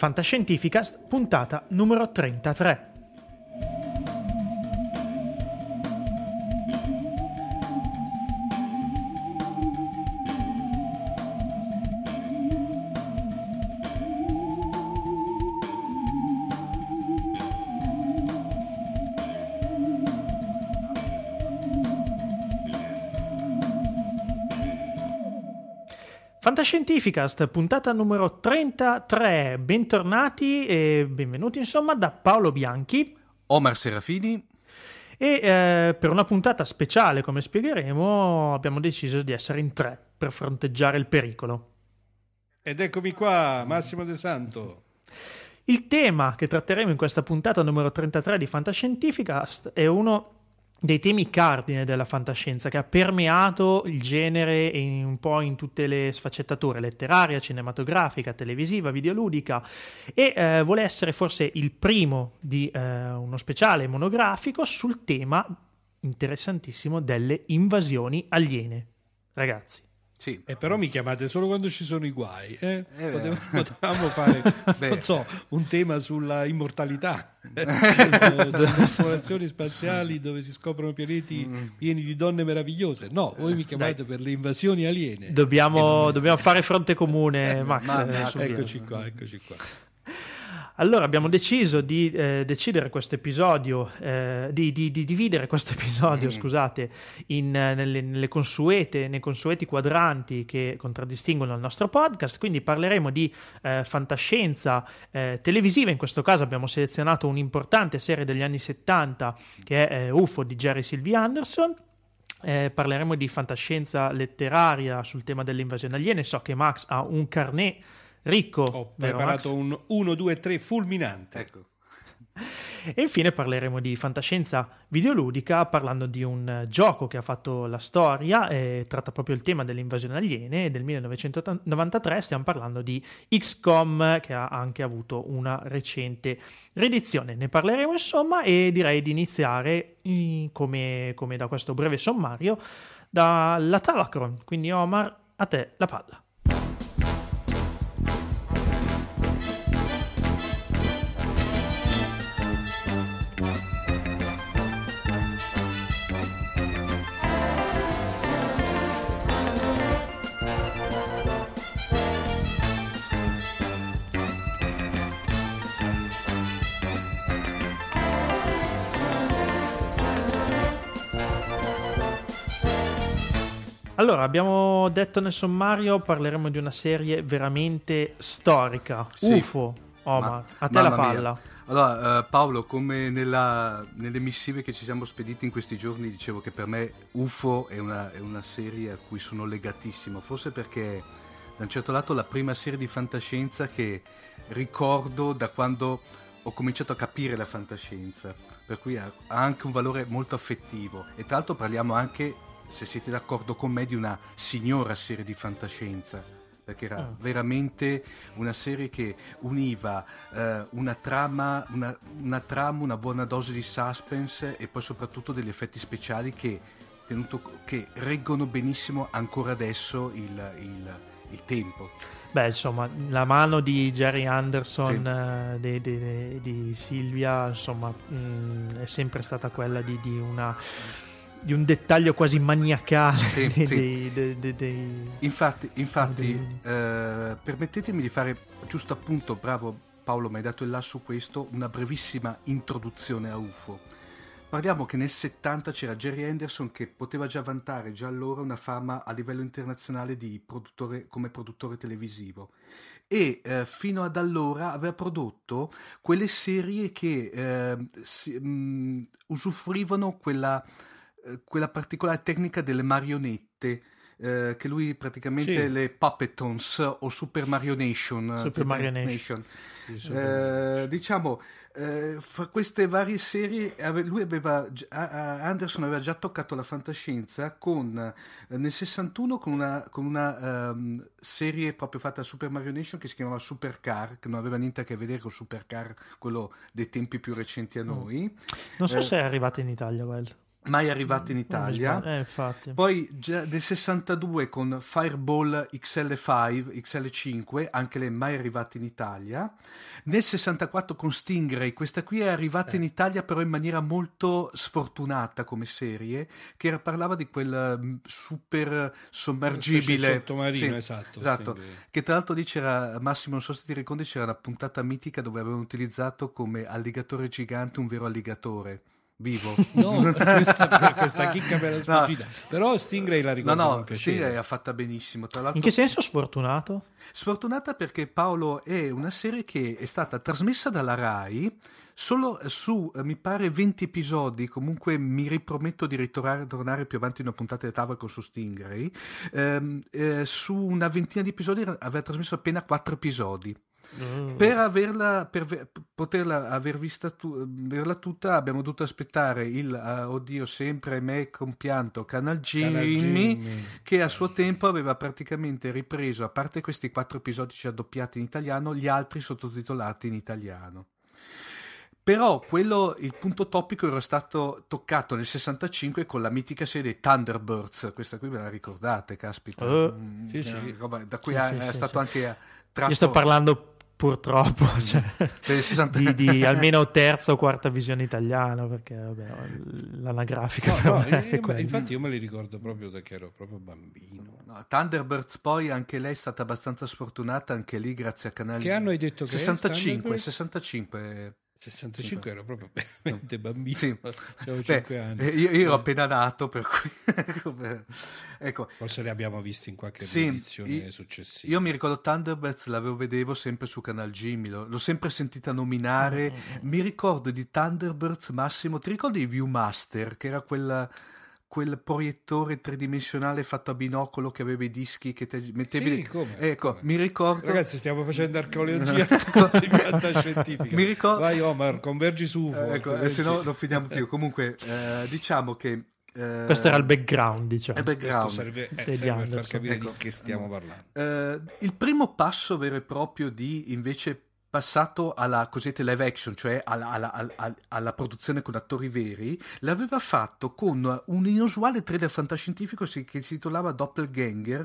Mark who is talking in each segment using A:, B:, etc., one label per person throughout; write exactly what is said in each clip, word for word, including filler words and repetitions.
A: Fantascientificast, puntata numero trentatré. Fantascientificast, puntata numero trentatré. Bentornati e benvenuti insomma da Paolo Bianchi,
B: Omar Serafini
A: e eh, per una puntata speciale, come spiegheremo, abbiamo deciso di essere in tre per fronteggiare il pericolo.
C: Ed eccomi qua, Massimo De Santo.
A: Il tema che tratteremo in questa puntata numero trentatré di Fantascientificast è uno dei temi cardine della fantascienza che ha permeato il genere in un po' in tutte le sfaccettature, letteraria, cinematografica, televisiva, videoludica, e eh, vuole essere forse il primo di eh, uno speciale monografico sul tema interessantissimo delle invasioni aliene. Ragazzi.
B: Sì.
C: E però mi chiamate solo quando ci sono i guai, eh?
B: Eh,
C: Potevamo, potevamo fare,
B: Beh.
C: non so, un tema sulla immortalità, sulle esplorazioni spaziali dove si scoprono pianeti
B: Mm.
C: pieni di donne meravigliose. No, voi mi chiamate
A: Dai.
C: per le invasioni aliene.
A: Dobbiamo, dobbiamo fare fronte comune, Max.
B: ma-
A: eh,
B: ma-
A: su via.
C: Eccoci qua, eccoci qua.
A: Allora abbiamo deciso di eh, decidere questo episodio, eh, di, di, di dividere questo episodio,
B: Mm.
A: scusate, in, eh, nelle, nelle consuete, nei consueti quadranti che contraddistinguono il nostro podcast. Quindi parleremo di eh, fantascienza eh, televisiva. In questo caso abbiamo selezionato un'importante serie degli anni settanta che è eh, U F O di Jerry Sylvie Anderson. Eh, parleremo di fantascienza letteraria sul tema delle invasioni aliene. So che Max ha un carnet ricco,
C: Ho
A: vero,
C: preparato
A: Max?
C: un uno, due, tre fulminante.
B: Ecco.
A: E infine parleremo di fantascienza videoludica parlando di un eh, gioco che ha fatto la storia e tratta proprio il tema delle invasioni aliene. Del millenovecentonovantatré stiamo parlando di X COM, che ha anche avuto una recente riedizione. Ne parleremo insomma, e direi di iniziare mm, come, come da questo breve sommario dalla Tavacron. Quindi Omar, a te la palla. Allora, abbiamo detto nel sommario, parleremo di una serie veramente storica.
B: Sì.
A: U F O, Omar,
B: Ma-
A: a te la
B: mamma mia.
A: palla.
B: Allora, eh, Paolo, come nella- nelle missive che ci siamo spediti in questi giorni, dicevo che per me U F O è una, è una serie a cui sono legatissimo, forse perché da un certo lato la prima serie di fantascienza che ricordo da quando ho cominciato a capire la fantascienza, per cui ha, ha anche un valore molto affettivo. E tra l'altro parliamo anche, se siete d'accordo con me, di una signora serie di fantascienza, perché era
A: Ah.
B: veramente una serie che univa eh, una trama, una, una trama, una buona dose di suspense e poi soprattutto degli effetti speciali che, tenuto, che reggono benissimo ancora adesso il, il, il tempo.
A: Beh, insomma, la mano di Jerry Anderson,
B: Sì.
A: eh, di, di- di Silvia, insomma, mh, è sempre stata quella di, di una di un dettaglio quasi maniacale.
B: Sì,
A: dei-
B: sì.
A: dei- dei- dei- dei-
B: Infatti, infatti
A: Dei-
B: eh, permettetemi di fare giusto appunto, bravo Paolo, mi hai dato il là su questo, una brevissima introduzione a U F O. Parliamo che nel settanta c'era Jerry Anderson che poteva già vantare già allora una fama a livello internazionale di produttore, come produttore televisivo, e eh, fino ad allora aveva prodotto quelle serie che eh, si- mh, usufruivano quella, eh, quella particolare tecnica delle marionette, eh, che lui praticamente
C: Sì.
B: le Puppetons o Super Marionation,
A: Super Marionation.
B: eh, diciamo, eh, fra queste varie serie ave- lui aveva gi- a- a- Anderson aveva già toccato la fantascienza con eh, nel sessantuno con una, con una ehm, serie proprio fatta a Super Marionation che si chiamava Supercar, che non aveva niente a che vedere con Supercar, quello dei tempi più recenti a noi.
A: Non so
B: Eh,
A: se è arrivata in Italia quella.
B: mai arrivata in Italia.
A: Eh, infatti.
B: Poi già nel sessantadue con Fireball X L cinque, X L cinque, anche lei mai arrivata in Italia. Nel sessantaquattro con Stingray, questa qui è arrivata eh. in Italia però in maniera molto sfortunata come serie, che era, parlava di quel um, super sommergibile
C: sottomarino,
B: sì,
C: esatto,
B: esatto che tra l'altro lì c'era, Massimo non so se ti ricordi, c'era una puntata mitica dove avevano utilizzato come alligatore gigante un vero alligatore vivo.
C: No, questa, questa chicca per la sfuggita. No. Però Stingray la ricordo.
B: No, no, Stingray ha fatta benissimo. Tra l'altro,
A: in che senso sfortunato?
B: Sfortunata perché, Paolo, è una serie che è stata trasmessa dalla Rai solo su, mi pare, venti episodi. Comunque mi riprometto di ritornare, tornare più avanti in una puntata di tavola con su Stingray. Ehm, eh, su una ventina di episodi aveva trasmesso appena quattro episodi. Mm. Per averla, per ve- poterla aver vista tu- averla tutta, abbiamo dovuto aspettare il uh, oddio sempre me compianto Canal Jimmy, che a suo tempo aveva praticamente ripreso, a parte questi quattro episodi già doppiati in italiano, gli altri sottotitolati in italiano. Però quello, il punto topico era stato toccato nel sessantacinque con la mitica serie Thunderbirds, questa qui ve la ricordate, caspita,
A: uh,
B: mm,
C: sì, sì.
B: Roba, da cui
A: sì,
B: è,
A: sì,
B: è
A: sì,
B: stato
A: sì.
B: anche tratto...
A: Io sto parlando purtroppo cioè,
B: sessanta...
A: di, di almeno terza o quarta visione italiana, perché vabbè, l'anagrafica
C: no, no,
A: è
C: io, infatti io me li ricordo proprio perché ero proprio bambino.
B: No, Thunderbirds poi anche lei è stata abbastanza sfortunata, anche lì grazie a canali.
C: Che anno hai detto che
B: sessantacinque, sessantacinque
C: sessantacinque ero proprio veramente bambino,
B: sì.
C: avevo cinque anni.
B: Io, io ero appena nato, per cui ecco.
C: Forse li abbiamo visti in qualche
B: sì,
C: edizione io, successiva.
B: Io mi ricordo Thunderbirds, l'avevo vedevo sempre su Canal Jimmy, l'ho, l'ho sempre sentita nominare. Mm-hmm. Mi ricordo di Thunderbirds, Massimo, ti ricordi di Viewmaster, che era quella quel proiettore tridimensionale fatto a binocolo che aveva i dischi che te mettevi.
C: Sì, come,
B: ecco,
C: come.
B: mi ricordo.
C: Ragazzi, stiamo facendo archeologia di fantascientifica.
B: Mi ricordo.
C: Vai Omar, convergi su U F O.
B: Eh, ecco, se no non finiamo più. Comunque, eh, diciamo che eh,
A: questo era il background, diciamo.
B: Il background.
C: Questo serve, eh, serve per far capire
B: ecco.
C: di che stiamo parlando.
B: Eh, il primo passo vero e proprio di invece passato alla cosiddetta live action, cioè alla, alla, alla, alla produzione con attori veri, l'aveva fatto con un inusuale trailer fantascientifico che si titolava Doppelganger,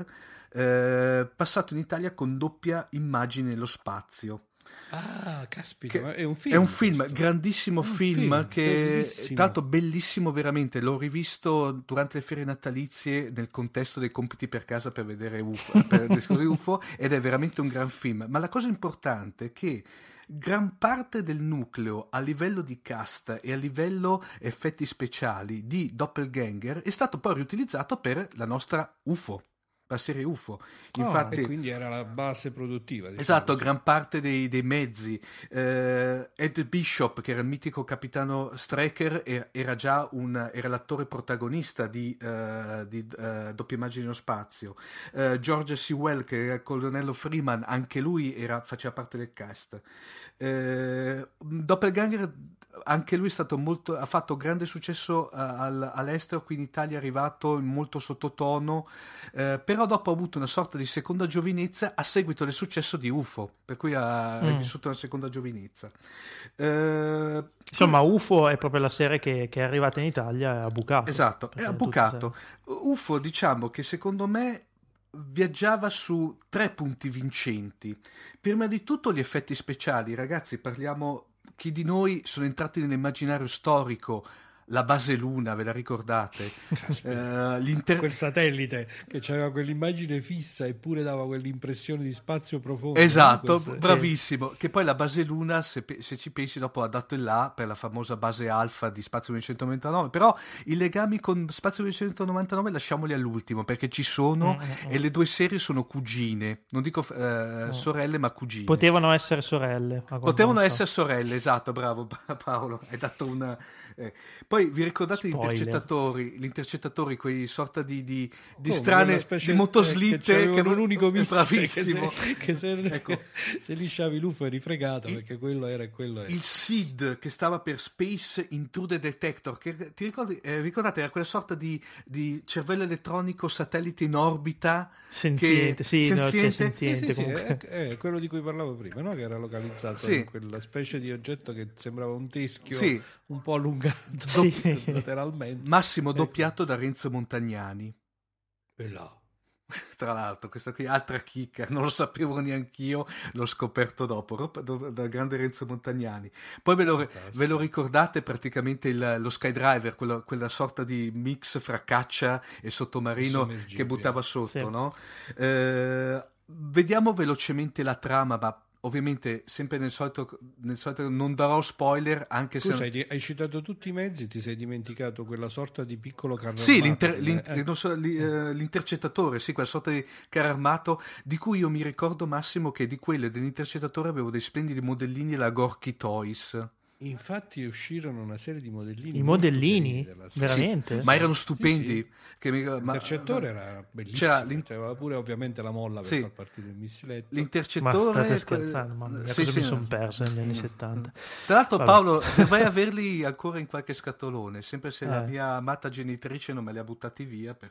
B: eh, passato in Italia con doppia immagine nello spazio.
C: Ah, caspita, ma è un film.
B: È un film,
C: questo.
B: grandissimo
C: un
B: film, film che
C: bellissimo.
B: Tra l'altro bellissimo veramente, l'ho rivisto durante le ferie natalizie nel contesto dei compiti per casa per vedere U F O, per descrivere U F O, ed è veramente un gran film. Ma la cosa importante è che gran parte del nucleo a livello di cast e a livello effetti speciali di Doppelganger è stato poi riutilizzato per la nostra U F O, la serie U F O. Infatti,
C: oh, e quindi era la base produttiva, diciamo.
B: Esatto, gran parte dei, dei mezzi. eh, Ed Bishop, che era il mitico capitano Straker, era, era già un era l'attore protagonista di, uh, di uh, Doppia immagine nello spazio. uh, George Sewell, che era il colonnello Freeman, anche lui era, faceva parte del cast. uh, Doppelganger anche lui è stato molto, ha fatto grande successo uh, all, all'estero, qui in Italia è arrivato molto sottotono, uh, però dopo ha avuto una sorta di seconda giovinezza a seguito del successo di U F O, per cui ha mm. vissuto una seconda giovinezza. Uh,
A: Insomma, U F O è proprio la serie che, che è arrivata in Italia e ha bucato.
B: Esatto, è bucato. U F O, diciamo che secondo me viaggiava su tre punti vincenti. Prima di tutto gli effetti speciali, ragazzi, parliamo... Chi di noi sono entrati nell'immaginario storico? La base Luna, ve la ricordate?
C: uh, l'inter... Quel satellite che aveva quell'immagine fissa eppure dava quell'impressione di spazio profondo.
B: Esatto, bravissimo. Che poi la base Luna, se, se ci pensi, dopo ha dato il là per la famosa base Alfa di Spazio millenovecentonovantanove. Però i legami con Spazio millenovecentonovantanove lasciamoli all'ultimo, perché ci sono mm-hmm. e le due serie sono cugine. Non dico eh, mm. sorelle, ma cugine.
A: Potevano essere sorelle.
B: Potevano essere sorelle, esatto, bravo Paolo. Hai dato una... Eh. Poi vi ricordate gli intercettatori, gli intercettatori, quei sorta di, di, di strane di motoslitte
C: che, che non un unico missile
B: bravissimo.
C: che se, che se, ecco. se lisciavi l'U F O eri fregato, il, perché quello era e quello era.
B: Il S I D, che stava per Space Intruder Detector, che ti ricordi, eh, ricordate, era quella sorta di, di cervello elettronico satellite in orbita
A: senziente,
B: che,
A: sì,
B: senziente,
A: no, cioè, senziente
C: sì, sì, sì, è, è quello di cui parlavo prima, no? Che era localizzato sì. in quella specie di oggetto che sembrava un teschio sì. un po' allungato giocato
A: Sì.
C: lateralmente.
B: Massimo
C: Ecco.
B: doppiato da Renzo Montagnani.
C: E là.
B: Tra l'altro, questa qui altra chicca, non lo sapevo neanch'io, l'ho scoperto dopo, roba do- dal grande Renzo Montagnani. Poi ve lo,
C: Fantastico.
B: ve lo ricordate praticamente il- lo Skydiver, quello- quella sorta di mix fra caccia e sottomarino
C: Sommergibile.
B: che buttava sotto,
A: Sì.
B: no? Eh, vediamo velocemente la trama, ma ovviamente sempre nel solito, nel solito non darò spoiler, anche se...
C: Scusa, hai, hai citato tutti i mezzi, ti sei dimenticato quella sorta di piccolo carro
B: Sì,
C: armato
B: l'inter-
C: che-
B: l'in-
C: eh.
B: non so, li- eh, l'intercettatore, sì, quella sorta di carro armato di cui io mi ricordo, Massimo, che di quello e dell'intercettatore avevo dei splendidi modellini alla Gorky Toys.
C: Infatti uscirono una serie di modellini
A: I
C: molto
A: modellini?
C: carini della serie.
A: Veramente?
B: Sì, ma erano
C: Sì,
B: stupendi.
C: sì.
B: Che mi- ma-
C: L'intercettore era bellissimo,
B: c'era l'in-
C: aveva pure ovviamente la molla per
B: Sì.
C: far partire il missiletto.
A: Ma
B: l'intercettore...
A: state scherzando, mamma mia,
B: Sì,
A: cosa
B: sì.
A: mi sono perso negli anni settanta.
B: Tra l'altro,
A: Vabbè.
B: Paolo, dovrei averli ancora in qualche scatolone, sempre se la
A: Eh.
B: mia amata genitrice non me li ha buttati via. Per...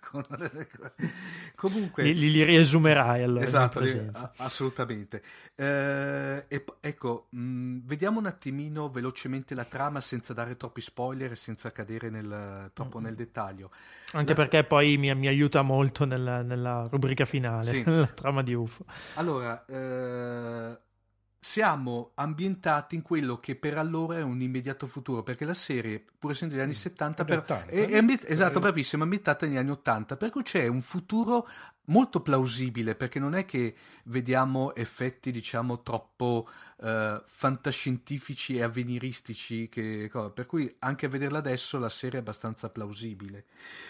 B: Comunque...
A: Li, li, li riesumerai allora
B: Esatto,
A: in
B: li-
A: presenza.
B: a- assolutamente. Eh, e p- ecco, mh, vediamo un attimino velocemente la trama senza dare troppi spoiler e senza cadere nel- troppo nel dettaglio.
A: Anche
B: La-
A: perché poi mi, mi aiuta molto nella, nella rubrica finale,
B: Sì.
A: la trama di U F O.
B: Allora, eh, siamo ambientati in quello che per allora è un immediato futuro, perché la serie, pur essendo degli anni settanta,
C: Anni
B: per-
C: ottanta,
B: è, è
C: eh?
B: ambi- esatto,
C: Eh.
B: bravissima, ambientata negli anni ottanta, per cui c'è un futuro molto plausibile, perché non è che vediamo effetti, diciamo, troppo eh, fantascientifici e avveniristici, che, co- per cui anche a vederla adesso la serie è abbastanza plausibile.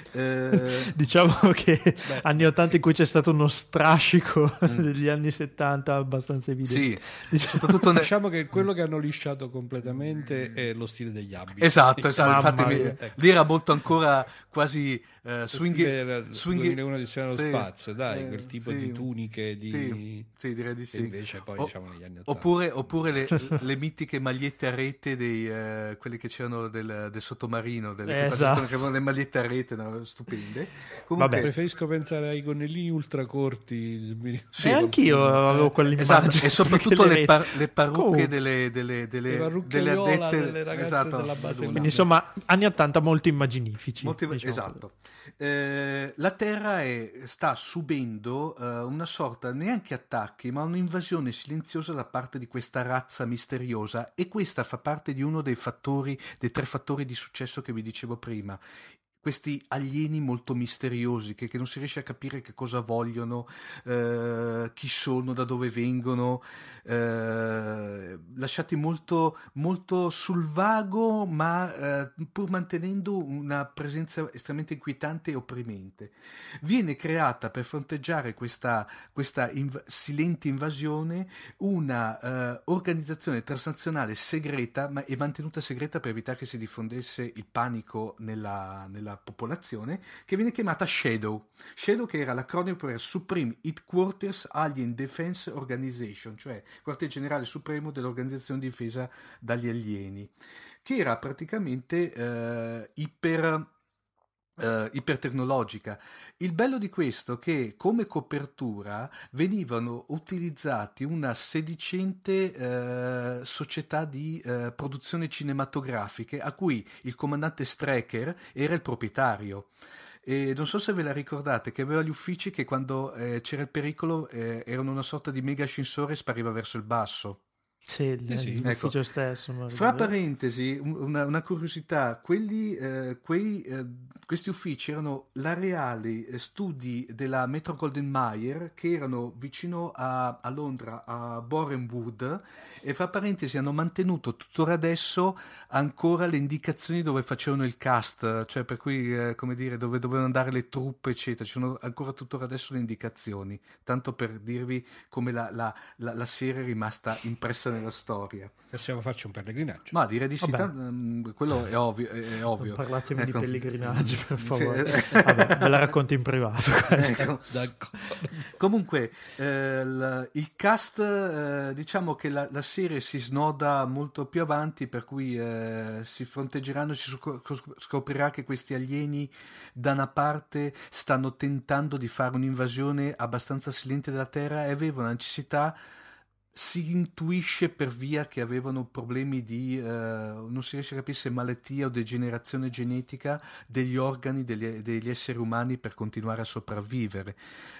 B: Eh,
A: Diciamo che anni ottanta in cui c'è stato uno strascico
B: Mm.
A: degli anni settanta abbastanza evidente.
B: sì,
A: Diciamo-
B: soprattutto ne-
C: Diciamo che quello che hanno lisciato completamente è lo stile degli abiti.
B: Esatto, esatto.
A: Mamma
B: Infatti mi-
A: mia.
B: lì era molto ancora quasi eh,
C: Lo
B: swing,
C: stile era
B: swing-
C: duemilauno Odissea nello
B: sì,
C: spazio, dai,
B: eh,
C: quel tipo
B: sì,
C: di tuniche di...
B: sì, sì, direi di
C: che
B: sì.
C: invece poi
B: O-
C: diciamo negli anni ottanta.
B: Oppure, oppure le, le mitiche magliette a rete dei eh, quelli che c'erano del, del sottomarino, delle
A: Eh, esatto.
B: che avevano le magliette a rete, no? Stupende. Comunque,
A: Vabbè.
C: Preferisco pensare ai gonnellini ultracorti.
B: Sì.
A: e anch'io avevo quell'immagine.
B: esatto, e soprattutto
A: perché
B: le,
A: le
B: par-
A: reti-
B: le parrucche
A: Comunque.
B: delle, delle, delle,
C: Le parrucche
B: delle
C: viola
B: addette
C: delle ragazze
B: esatto,
C: della base
B: Madonna.
A: Quindi insomma anni ottanta molto immaginifici.
B: Molti-
A: diciamo.
B: esatto. Eh, la Terra è- sta subendo eh, una sorta, neanche attacchi, ma un'invasione silenziosa da parte di questa razza misteriosa, e questa fa parte di uno dei fattori, dei tre fattori di successo che vi dicevo prima. Questi alieni molto misteriosi che, che non si riesce a capire che cosa vogliono, eh, chi sono, da dove vengono, eh, lasciati molto, molto sul vago, ma eh, pur mantenendo una presenza estremamente inquietante e opprimente. Viene creata per fronteggiare questa, questa inv- silente invasione una eh, organizzazione transnazionale segreta ma, e mantenuta segreta per evitare che si diffondesse il panico nella, nella popolazione, che viene chiamata Shadow. Shadow, che era l'acronimo per Supreme Headquarters Alien Defense Organization, cioè quartier generale supremo dell'organizzazione di difesa dagli alieni, che era praticamente eh, iper Uh, ipertecnologica. Il bello di questo è che come copertura venivano utilizzati una sedicente uh, società di uh, produzione cinematografiche a cui il comandante Strecker era il proprietario. E non so se ve la ricordate, che aveva gli uffici che quando eh, c'era il pericolo eh, erano una sorta di mega ascensore e spariva verso il basso.
A: Sì, il-
C: Eh sì,
A: l'ufficio
B: ecco.
A: stesso. non
B: Fra
A: ricordo.
B: parentesi, un- una, una curiosità, quelli, eh, quei, eh, questi uffici erano l'areali eh, studi della Metro Golden Mayer, che erano vicino a, a Londra, a Borehamwood, e fra parentesi hanno mantenuto tuttora adesso ancora le indicazioni dove facevano il cast, cioè per cui, eh, come dire, dove dovevano andare le truppe, eccetera. Ci sono ancora tuttora adesso le indicazioni, tanto per dirvi come la, la, la, la serie è rimasta impressa nella storia.
C: Possiamo farci un pellegrinaggio.
B: Ma direi di sì,
A: Vabbè.
B: tan- mm, quello è ovvio. È, è ovvio.
A: Non parlatemi
B: Ecco.
A: di pellegrinaggi, per favore.
B: Sì.
A: Vabbè, ve la racconto in privato questa.
B: Ecco.
C: D'accordo.
B: Comunque, eh, il, il cast, eh, diciamo che la, la serie si snoda molto più avanti, per cui eh, si fronteggeranno, si scop- scoprirà che questi alieni da una parte stanno tentando di fare un'invasione abbastanza silente della Terra e avevano la necessità, si intuisce per via che avevano problemi di, eh, non si riesce a capire se malattia o degenerazione genetica degli organi degli, degli esseri umani per continuare a sopravvivere.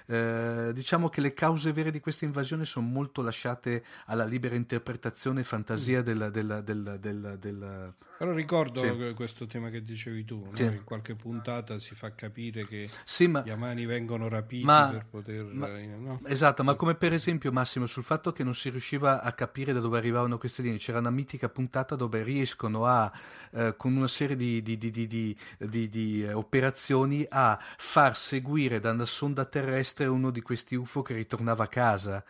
B: Eh, diciamo che le cause vere di questa invasione sono molto lasciate alla libera interpretazione e fantasia mm. del, del, del, del, del...
C: Però ricordo
B: sì.
C: questo tema che dicevi tu, no?
B: Sì.
C: In qualche puntata si fa capire che
B: sì, ma,
C: gli amani vengono rapiti
B: ma,
C: per poter...
B: Ma,
C: no?
B: Esatto, ma come per esempio, Massimo, sul fatto che non si riusciva a capire da dove arrivavano queste linee, c'era una mitica puntata dove riescono a, eh, con una serie di, di, di, di, di, di, di eh, operazioni, a far seguire da una sonda terrestre uno di questi U F O che ritornava a casa.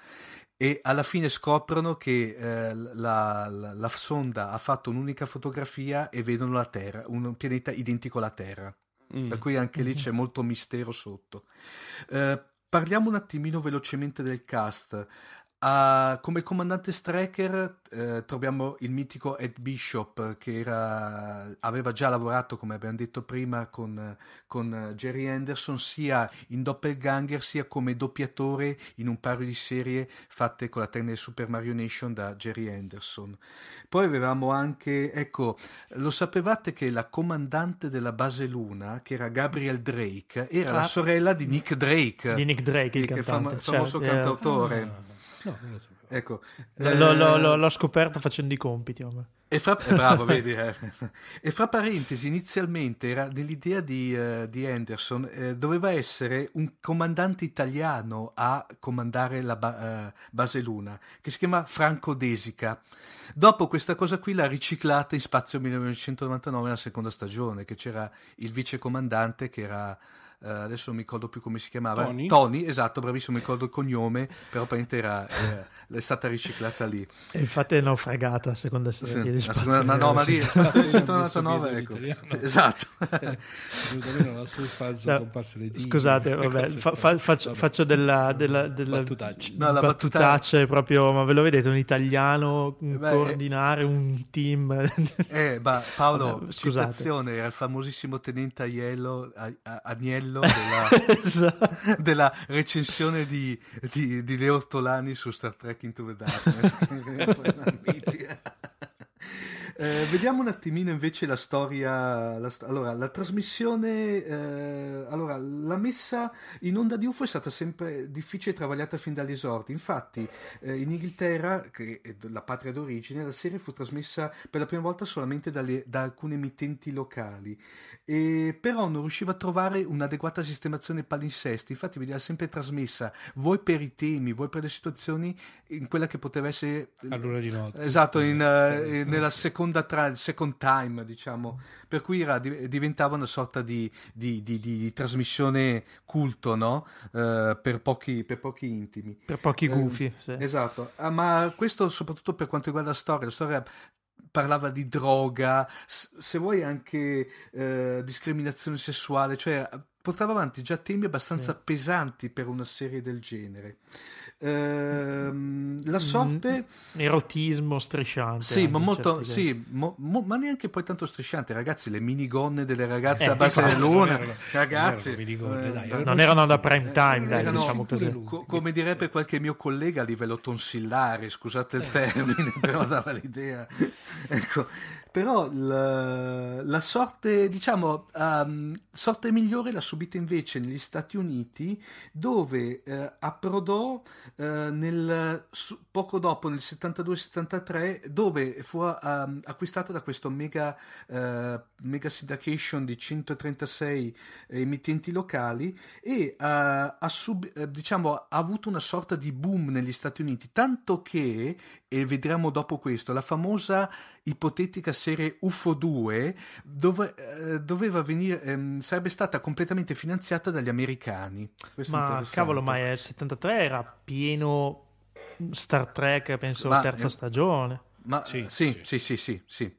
B: E alla fine scoprono che eh, la, la, la sonda ha fatto un'unica fotografia e vedono la Terra, un pianeta identico alla Terra. Mm. Per cui anche lì c'è molto mistero sotto. Eh, parliamo un attimino velocemente del cast. Uh, come comandante Straker eh, troviamo il mitico Ed Bishop, che era, aveva già lavorato, come abbiamo detto prima, con, con Jerry Anderson sia in Doppelganger sia come doppiatore in un paio di serie fatte con la tecnica Super Mario Nation da Jerry Anderson. Poi avevamo anche, ecco, lo sapevate che la comandante della base Luna, che era Gabrielle Drake, era ah, la sorella di Nick Drake,
A: di Nick Drake, il
B: che è
A: cantante,
B: fam- famoso
A: cioè,
B: cantautore.
C: Ah. No, non lo sapevo.
B: Ecco,
A: eh, l'ho, l'ho, l'ho scoperto facendo i compiti.
B: E fra, eh, bravo, vedi. Eh. E fra parentesi, inizialmente era nell'idea di, uh, di Anderson, eh, doveva essere un comandante italiano a comandare la ba- uh, base Luna, che si chiama Franco Desica. Dopo questa cosa qui l'ha riciclata in Spazio millenovecentonovantanove nella seconda stagione, che c'era il vice comandante che era... Uh, adesso non mi ricordo più come si chiamava.
C: Tony,
B: Tony esatto, bravissimo, mi ricordo il cognome, però apparentemente era, eh, è stata riciclata lì.
A: E infatti è naufragata, seconda serie di
B: sì, seconda, ma no, ma lì Spazio millenovecentonovantanove, ecco. Esatto.
A: Scusate, vabbè, fa, fa, faccio, faccio della, della, della
C: battutaccia.
A: No, la battutaccia è proprio, ma ve lo vedete, un italiano un Beh, coordinare eh, un team.
B: Eh, ma Paolo, vabbè, citazione, era il famosissimo tenente Aiello, a, a, Agnello della, esatto. della recensione di, di, di Leo Ortolani su Star Trek Into the Darkness. Eh, vediamo un attimino invece la storia. La, allora, la trasmissione, eh, allora, la messa in onda di U F O è stata sempre difficile e travagliata fin dagli esordi. Infatti, eh, in Inghilterra, che è la patria d'origine, la serie fu trasmessa per la prima volta solamente dalle, da alcune emittenti locali, e però non riusciva a trovare un'adeguata sistemazione palinsesti. Infatti, veniva sempre trasmessa, vuoi per i temi, vuoi per le situazioni, in quella che poteva essere
C: all'ora di notte.
B: Esatto, in, uh, nella seconda tra il second time, diciamo, per cui era, diventava una sorta di, di, di, di, di trasmissione culto, no? Uh, per pochi per pochi intimi,
A: per pochi gufi,
B: eh,
A: sì.
B: Esatto, ah, ma questo soprattutto per quanto riguarda la storia. La storia parlava di droga, se vuoi anche uh, discriminazione sessuale, cioè portava avanti già temi abbastanza sì. pesanti per una serie del genere. Ehm, la sorte
A: mm, erotismo strisciante,
B: sì, ma molto sì, mo, mo, ma neanche poi tanto strisciante, ragazzi. Le minigonne delle ragazze eh, a base della Luna, non erano, ragazzi, non erano,
C: minigonne, dai,
A: eh, non erano da prime time, eh, dai, erano, diciamo così.
B: Co- come direbbe qualche mio collega, a livello tonsillare, scusate il termine, però dava l'idea. Ecco, però la, la sorte, diciamo, um, sorte migliore l'ha subita invece negli Stati Uniti, dove uh, approdò uh, nel, su, poco dopo, nel settantadue settantatré, dove fu uh, acquistata da questo mega, uh, mega syndication di centotrentasei emittenti locali, e uh, ha, sub, uh, diciamo, ha avuto una sorta di boom negli Stati Uniti, tanto che, e vedremo dopo questo, la famosa ipotetica serie U F O due dove, eh, doveva venire, ehm, sarebbe stata completamente finanziata dagli americani. Questo
A: ma cavolo, ma il settantatré era pieno Star Trek, penso, ma, terza eh, stagione.
B: Ma sì, sì, sì, sì, sì, sì.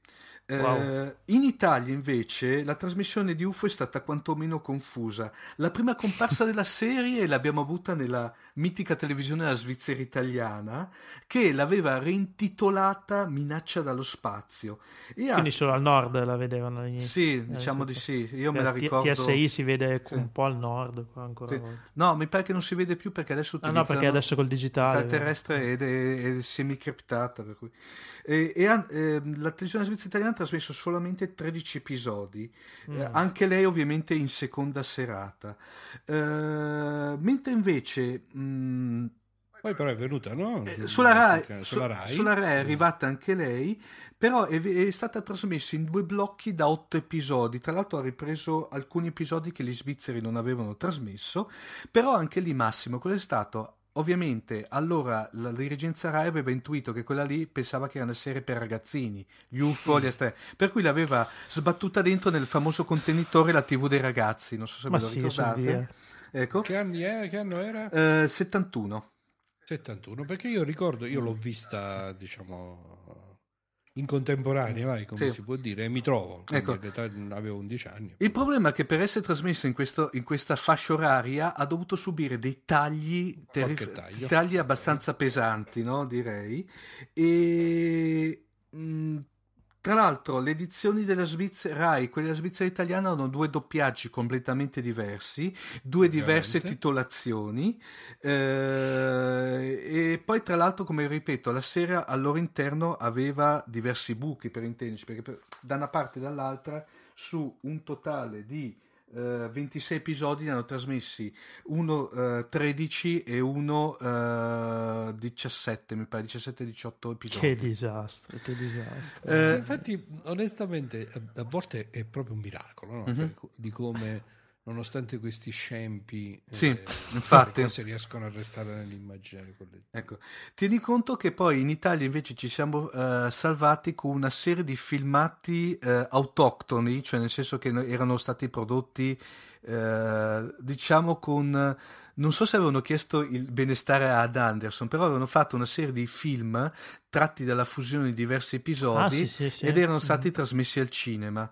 A: Wow.
B: Eh, in Italia invece la trasmissione di U F O è stata quantomeno confusa. La prima comparsa della serie l'abbiamo avuta nella mitica televisione della Svizzera italiana, che l'aveva reintitolata Minaccia dallo spazio. E ha...
A: Quindi solo al nord la vedevano all'inizio.
B: Sì, diciamo di sì, io me la
A: T-
B: ricordo.
A: T S I si vede
B: Sì.
A: un po' al nord qua ancora.
B: Sì. No, mi pare che non si vede più perché adesso
A: Ah,
B: utilizzano
A: no, perché adesso col digitale
B: terrestre ed è, è semi-criptata, per cui. E, e ha- eh, la televisione svizzera italiana ha trasmesso solamente tredici episodi,
A: Mm.
B: eh, anche lei ovviamente in seconda serata. Eh, mentre invece mh,
C: Poi però è venuta, no?
B: eh, sulla Rai,
C: Sulla
B: su-
C: Rai.
B: sulla Rai è arrivata anche lei, però è, è stata trasmessa in due blocchi da otto episodi. Tra l'altro ha ripreso alcuni episodi che gli svizzeri non avevano trasmesso, però anche lì Massimo, quello è stato... Ovviamente allora la dirigenza Rai aveva intuito che quella lì pensava che era una serie per ragazzini, gli U F O, gli astre- per cui l'aveva sbattuta dentro nel famoso contenitore la tivù dei ragazzi, non so se
A: Ma
B: ve lo
A: sì,
B: ricordate.
A: su via.
B: Ecco.
C: Che anni è? Che anno era?
B: Eh, settantuno.
C: settantuno, perché io ricordo, io l'ho vista, diciamo, in contemporanea, vai, come
B: Sì.
C: si può dire, e mi trovo, quindi
B: Ecco.
C: all'età avevo undici anni.
B: Il problema è che per essere trasmessa in, questo, in questa fascia oraria ha dovuto subire dei tagli,
C: Qualche taglio.
B: tagli abbastanza pesanti, no? Direi. E mh, tra l'altro le edizioni della Svizzera Rai, quelle della Svizzera italiana, hanno due doppiaggi completamente diversi, due
C: Ovviamente.
B: diverse titolazioni, eh, e poi tra l'altro, come ripeto, la serie al loro interno aveva diversi buchi, per intenderci, perché per- da una parte e dall'altra su un totale di eh, ventisei episodi ne hanno trasmessi uno eh, tredici e uno eh, diciassette, mi pare diciassette diciotto episodi.
A: Che disastro, che disastro.
B: Eh,
C: Infatti, onestamente, a a volte è proprio un miracolo, no?
B: Mhm.
C: Cioè, di come, nonostante questi scempi,
B: Sì,
C: eh,
B: infatti.
C: le cose riescono a restare nell'immaginario collettivo.
B: Ecco, tieni conto che poi in Italia invece ci siamo eh, salvati con una serie di filmati eh, autoctoni, cioè nel senso che no- erano stati prodotti eh, diciamo con... Non so se avevano chiesto il benestare ad Anderson, però avevano fatto una serie di film tratti dalla fusione di diversi episodi
A: Ah, sì, sì, sì.
B: ed erano stati
A: Mhm.
B: trasmessi al cinema.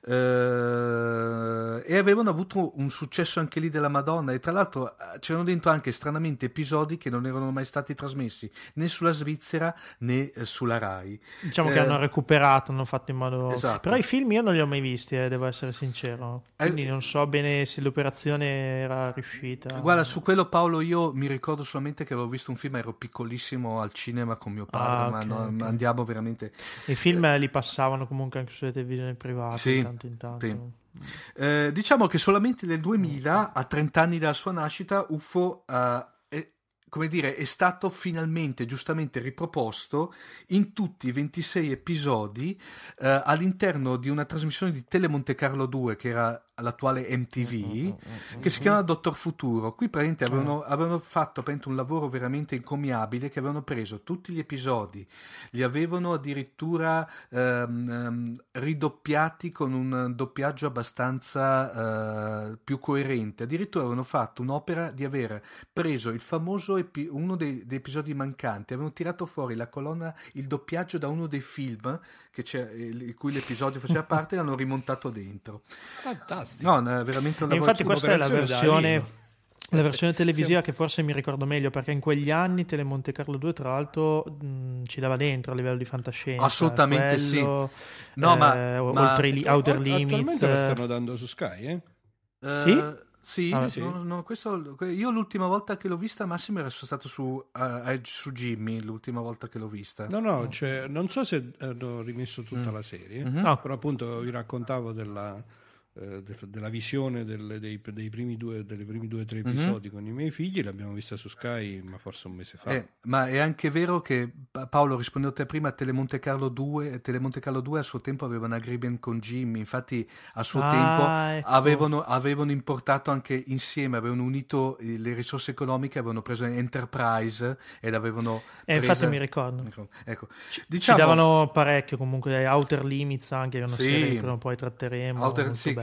B: Eh, e avevano avuto un successo anche lì della Madonna, e tra l'altro eh, c'erano dentro anche stranamente episodi che non erano mai stati trasmessi né sulla Svizzera né eh, sulla Rai.
A: Diciamo che
B: Eh,
A: hanno recuperato, hanno fatto in modo...
B: Esatto.
A: Però i film io non li ho mai visti, eh, devo essere sincero. Quindi
B: Eh,
A: non so bene se l'operazione era riuscita.
B: Guarda, su quello Paolo io mi ricordo solamente che avevo visto un film, ero piccolissimo al cinema con mio padre,
A: Ah,
B: ma
A: ok,
B: no-
A: ok.
B: andiamo veramente...
A: I film li passavano comunque anche sulle televisioni private,
B: Sì,
A: di tanto in tanto.
B: sì. Eh, diciamo che solamente nel duemila, a trenta anni dalla sua nascita, U F O eh, è, come dire, è stato finalmente, giustamente riproposto in tutti i ventisei episodi eh, all'interno di una trasmissione di Tele Monte Carlo due, che era l'attuale M T V, che si chiama Dottor Futuro. Qui praticamente avevano, avevano fatto praticamente un lavoro veramente encomiabile, che avevano preso tutti gli episodi, li avevano addirittura ehm, ehm, ridoppiati con un doppiaggio abbastanza eh, più coerente. Addirittura avevano fatto un'opera di aver preso il famoso epi- uno dei, dei episodi mancanti, avevano tirato fuori la colonna, il doppiaggio da uno dei film che c'è, il cui l'episodio faceva parte, e l'hanno rimontato dentro.
C: Fantastico.
B: No, no, è veramente un
A: E
B: lavoro.
A: infatti questa è la
C: un'operazione da
A: versione,
C: Alino.
A: la versione televisiva che forse mi ricordo meglio, perché in quegli anni Tele Monte Carlo due tra l'altro mh, ci dava dentro a livello di fantascienza.
B: Assolutamente
A: quello,
B: No,
A: eh,
B: ma-
A: o-
B: ma-
A: oltre i Outer Limits.
C: Attualmente la stanno dando su Sky, eh?
B: Eh,
A: Sì?
B: Sì,
A: Ah,
C: sì.
B: no, no, questo, io l'ultima volta che l'ho vista, Massimo, era stato su, eh, su Jimmy, l'ultima volta che l'ho vista.
C: No, no, cioè, non so se hanno rimesso tutta la serie,
B: Mhm.
A: No.
C: però appunto vi raccontavo della, eh, de- della visione del- dei, dei primi due, delle primi due o tre episodi con i miei figli, l'abbiamo vista su Sky, ma forse un mese fa.
B: Eh, ma è anche vero che Pa- Paolo, rispondendo a te prima, Tele Monte Carlo due, Tele Monte Carlo due a suo tempo aveva un agreement con Jimmy, infatti a suo
A: Ah,
B: tempo
A: ecco.
B: avevano, avevano importato anche insieme, avevano unito eh, le risorse economiche, avevano preso Enterprise e l'avevano
A: Eh, infatti
B: presa-
A: mi ricordo.
B: Ecco, ecco.
A: Ci
B: Diciamo,
A: davano parecchio comunque, Outer Limits anche, che è una
B: Sì.
A: serie che prima o poi tratteremo.
B: Outer,
A: molto
B: sì, che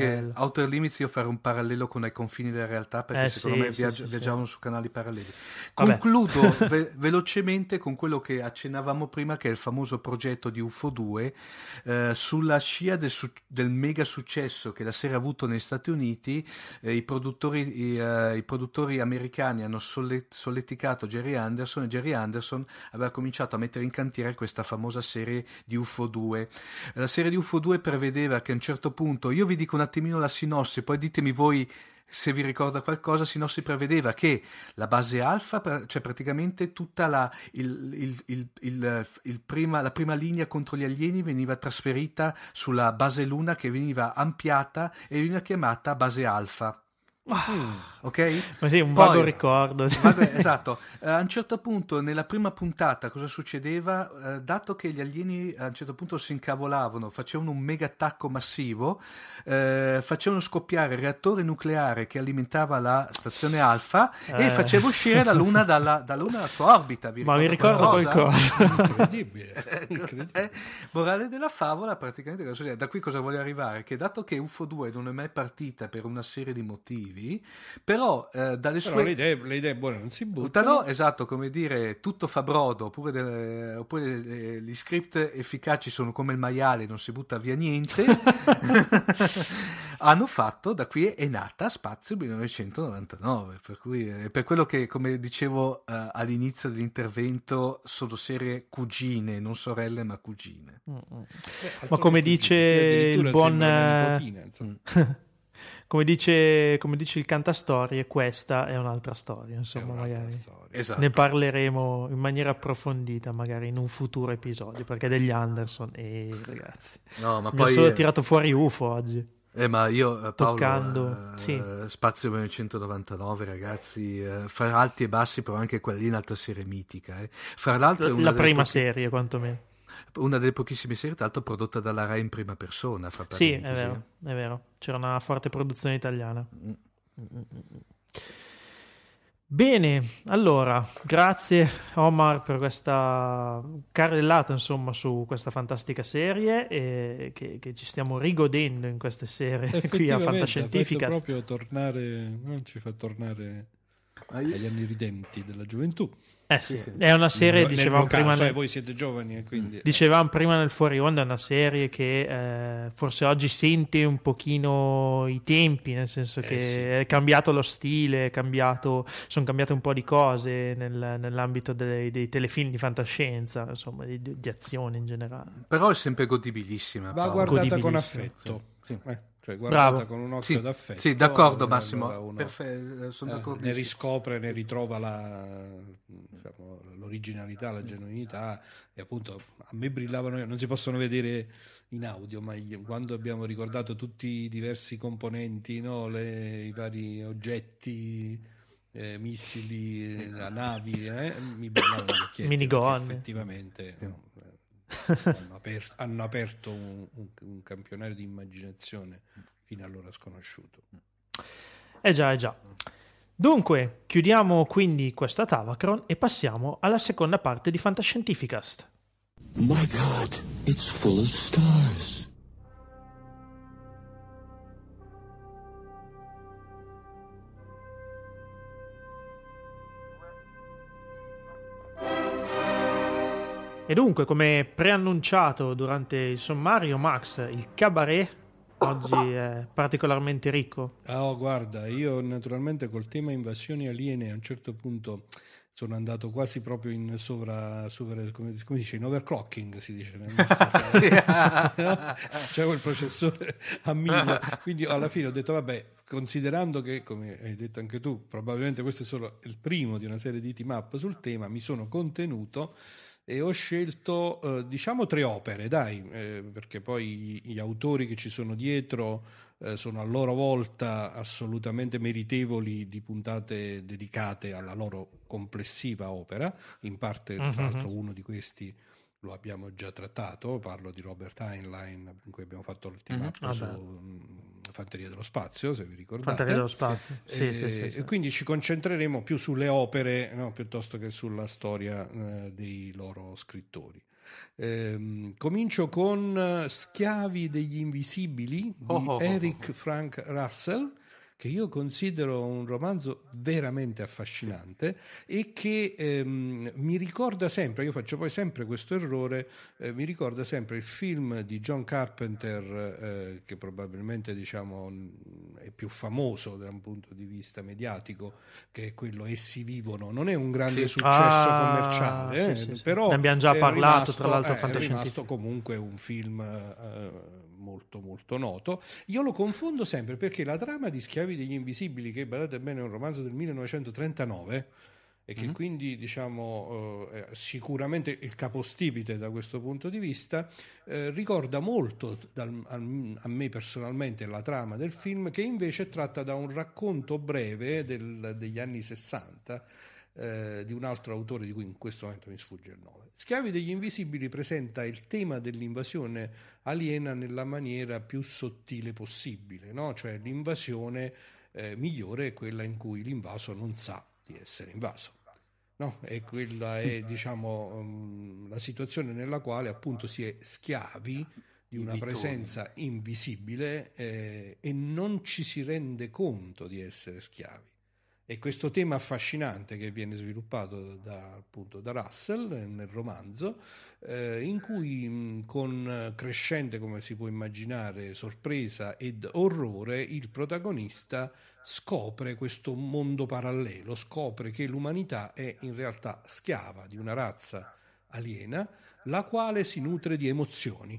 B: che
A: bello.
B: Outer Limits io farò un parallelo con Ai confini della realtà, perché
A: Eh,
B: secondo
A: sì,
B: me
A: sì,
B: viaggi-
A: sì,
B: viaggiavano
A: sì.
B: su canali paralleli.
A: Vabbè.
B: Concludo ve- velocemente con quello che accennavamo prima, che è il famoso progetto di U F O due, eh, sulla scia del, su- del mega successo che la serie ha avuto negli Stati Uniti. eh, i, produttori, i, eh, i produttori americani hanno solle- solleticato Jerry Anderson, e Jerry Anderson aveva cominciato a mettere in cantiere questa famosa serie di U F O due. La serie di U F O due prevedeva che a un certo punto, io vi dico un attimino la sinossi, poi ditemi voi se vi ricorda qualcosa. Sinossi prevedeva che la base alfa, cioè praticamente tutta la, il, il, il, il, il prima, la prima linea contro gli alieni veniva trasferita sulla base luna, che veniva ampliata e veniva chiamata base alfa. Ok?
A: Ma sì, un
B: Poi-
A: vago ricordo.
B: Vabbè, esatto. Eh, a un certo punto, nella prima puntata, cosa succedeva? Eh, dato che gli alieni a un certo punto si incavolavano, facevano un mega attacco massivo, eh, facevano scoppiare il reattore nucleare che alimentava la stazione Alfa e
A: Eh.
B: faceva uscire la Luna dalla, da Luna dalla sua orbita. Vi
A: Ma mi
B: ricorda
A: ricordo
B: qualcosa?
A: qualcosa.
C: Incredibile.
B: Eh, morale della favola, praticamente cosa succede? Da qui cosa voglio arrivare? Che dato che U F O due non è mai partita per una serie di motivi, però eh, dalle
C: Però
B: sue
C: le idee, le idee buone non si
B: buttano,
C: buttano.
B: esatto, come dire, tutto fa brodo, oppure, de- oppure eh, gli script efficaci sono come il maiale, non si butta via niente. Hanno fatto, da qui è nata Spazio millenovecentonovantanove, per cui è per quello che, come dicevo eh, all'inizio dell'intervento, sono serie cugine, non sorelle ma cugine.
A: Ma come dice il buon
C: Nipotina, insomma.
A: come dice come dice il cantastorie, questa è un'altra storia, insomma,
C: un'altra
A: magari
C: storia.
B: Esatto.
A: ne parleremo in maniera approfondita magari in un futuro episodio, perché degli Anderson e ragazzi,
B: No, ma
A: mi ho
B: poi
A: solo
B: eh,
A: tirato fuori U F O oggi.
B: Eh, ma io, eh, Paolo,
A: Toccando-
B: eh,
A: sì.
B: Spazio millenovecentonovantanove, ragazzi, eh, fra alti e bassi, però anche quella lì è un'altra serie mitica. Eh. Fra l'altro è una
A: La
B: delle
A: prima
B: pochi-
A: serie quantomeno.
B: una delle pochissime serie, tra l'altro, prodotta dalla Rai in prima persona. Fra
A: Sì, è
B: parentesi.
A: vero, è vero, c'era una forte produzione italiana.
B: Mm.
A: Bene, allora, grazie Omar per questa carrellata, insomma, su questa fantastica serie e che, che ci stiamo rigodendo in queste serie qui a
C: Effettivamente,
A: Fantascientifica.
C: ha fatto proprio tornare, non ci fa tornare
B: Ma io-
C: agli anni ridenti della gioventù.
A: Eh sì,
B: Sì, sì.
A: è una serie,
C: Nel mio
A: dicevamo
C: caso,
A: prima,
C: eh,
A: nel-
C: voi siete giovani e quindi
A: dicevamo prima nel fuori onda, è una serie che eh, forse oggi sente un pochino i tempi, nel senso
C: Eh
A: che
C: sì.
A: è cambiato lo stile, è cambiato, sono cambiate un po' di cose nel- nell'ambito dei, dei telefilm di fantascienza, insomma, di, di azione in generale.
B: Però è sempre godibilissima.
C: va
B: Paolo.
C: guardata con
A: Godibilissimo.
C: affetto.
B: Sì.
C: Eh, cioè guardata
A: Bravo.
C: con un occhio
B: Sì,
C: d'affetto.
B: sì, d'accordo,
C: eh,
B: Massimo.
C: allora uno,
B: Perfe- sono
C: eh,
B: d'accordo.
C: ne riscopre, ne ritrova la, diciamo, l'originalità, la genuinità, e appunto a me brillavano, non si possono vedere in audio, ma io- quando abbiamo ricordato tutti i diversi componenti, no? Le- i vari oggetti, eh, missili, eh, navi, eh, mi brillavano gli occhietti,
A: Minigun.
C: perché effettivamente no, eh, hanno, aper- hanno aperto un, un- un campionario di immaginazione fino allora sconosciuto.
A: Eh già, eh già. Dunque, chiudiamo quindi questa Tavacron e passiamo alla seconda parte di Fantascientificast.
D: My God, it's full of stars.
A: E dunque, come preannunciato durante il sommario, Max, il cabaret oggi è particolarmente ricco.
C: Ah, oh, guarda, io naturalmente col tema invasioni aliene a un certo punto sono andato quasi proprio in sovra, sovra come, come dice, in overclocking si dice nel nostro caso. No? C'è quel processore a mille, quindi alla fine ho detto vabbè, considerando che, come hai detto anche tu, probabilmente questo è solo il primo di una serie di team up sul tema, mi sono contenuto e ho scelto eh, diciamo tre opere, dai, eh, perché poi gli, gli autori che ci sono dietro eh, sono a loro volta assolutamente meritevoli di puntate dedicate alla loro complessiva opera, in parte tra
A: Mhm.
C: l'altro uno di questi lo abbiamo già trattato, parlo di Robert Heinlein, con cui abbiamo fatto il team
A: Mhm.
C: up
A: Ah,
C: su
A: beh.
C: mm, Fanteria dello Spazio, se vi ricordate.
A: Fanteria dello Spazio, sì,
C: eh,
A: sì, sì, sì.
C: E quindi ci concentreremo più sulle opere, no, piuttosto che sulla storia eh, dei loro scrittori. Eh, comincio con Schiavi degli Invisibili di
B: Oh, oh, oh,
C: Eric
B: oh.
C: Frank Russell, che io considero un romanzo veramente affascinante e che ehm, mi ricorda sempre, io faccio poi sempre questo errore, eh, mi ricorda sempre il film di John Carpenter, eh, che probabilmente diciamo è più famoso da un punto di vista mediatico, che è quello Essi vivono. Non è un grande
B: Sì.
C: successo
A: Ah,
C: commerciale,
A: sì,
C: eh,
A: sì, sì.
C: però
A: Ne abbiamo già
C: è
A: parlato,
C: rimasto,
A: tra l'altro,
C: eh, è
A: fantascientifico.
C: rimasto comunque un film eh, molto molto noto. Io lo confondo sempre perché la trama di Schiavi degli Invisibili, che badate bene è un romanzo del millenovecentotrentanove e che
B: Mm.
C: quindi diciamo eh, è sicuramente il capostipite da questo punto di vista, eh, ricorda molto dal, a, a me personalmente la trama del film, che invece è tratta da un racconto breve del, degli anni sessanta eh, di un altro autore di cui in questo momento mi sfugge il nome. Schiavi degli Invisibili presenta il tema dell'invasione aliena nella maniera più sottile possibile, no? Cioè l'invasione eh, migliore è quella in cui l'invaso non sa di essere invaso, no? E quella è diciamo um, la situazione nella quale appunto si è schiavi di una presenza invisibile eh, e non ci si rende conto di essere schiavi. E questo tema affascinante che viene sviluppato da, appunto, da Russell nel romanzo, eh, in cui mh, con crescente, come si può immaginare, sorpresa ed orrore, il protagonista scopre questo mondo parallelo, scopre che l'umanità è in realtà schiava di una razza aliena, la quale si nutre di emozioni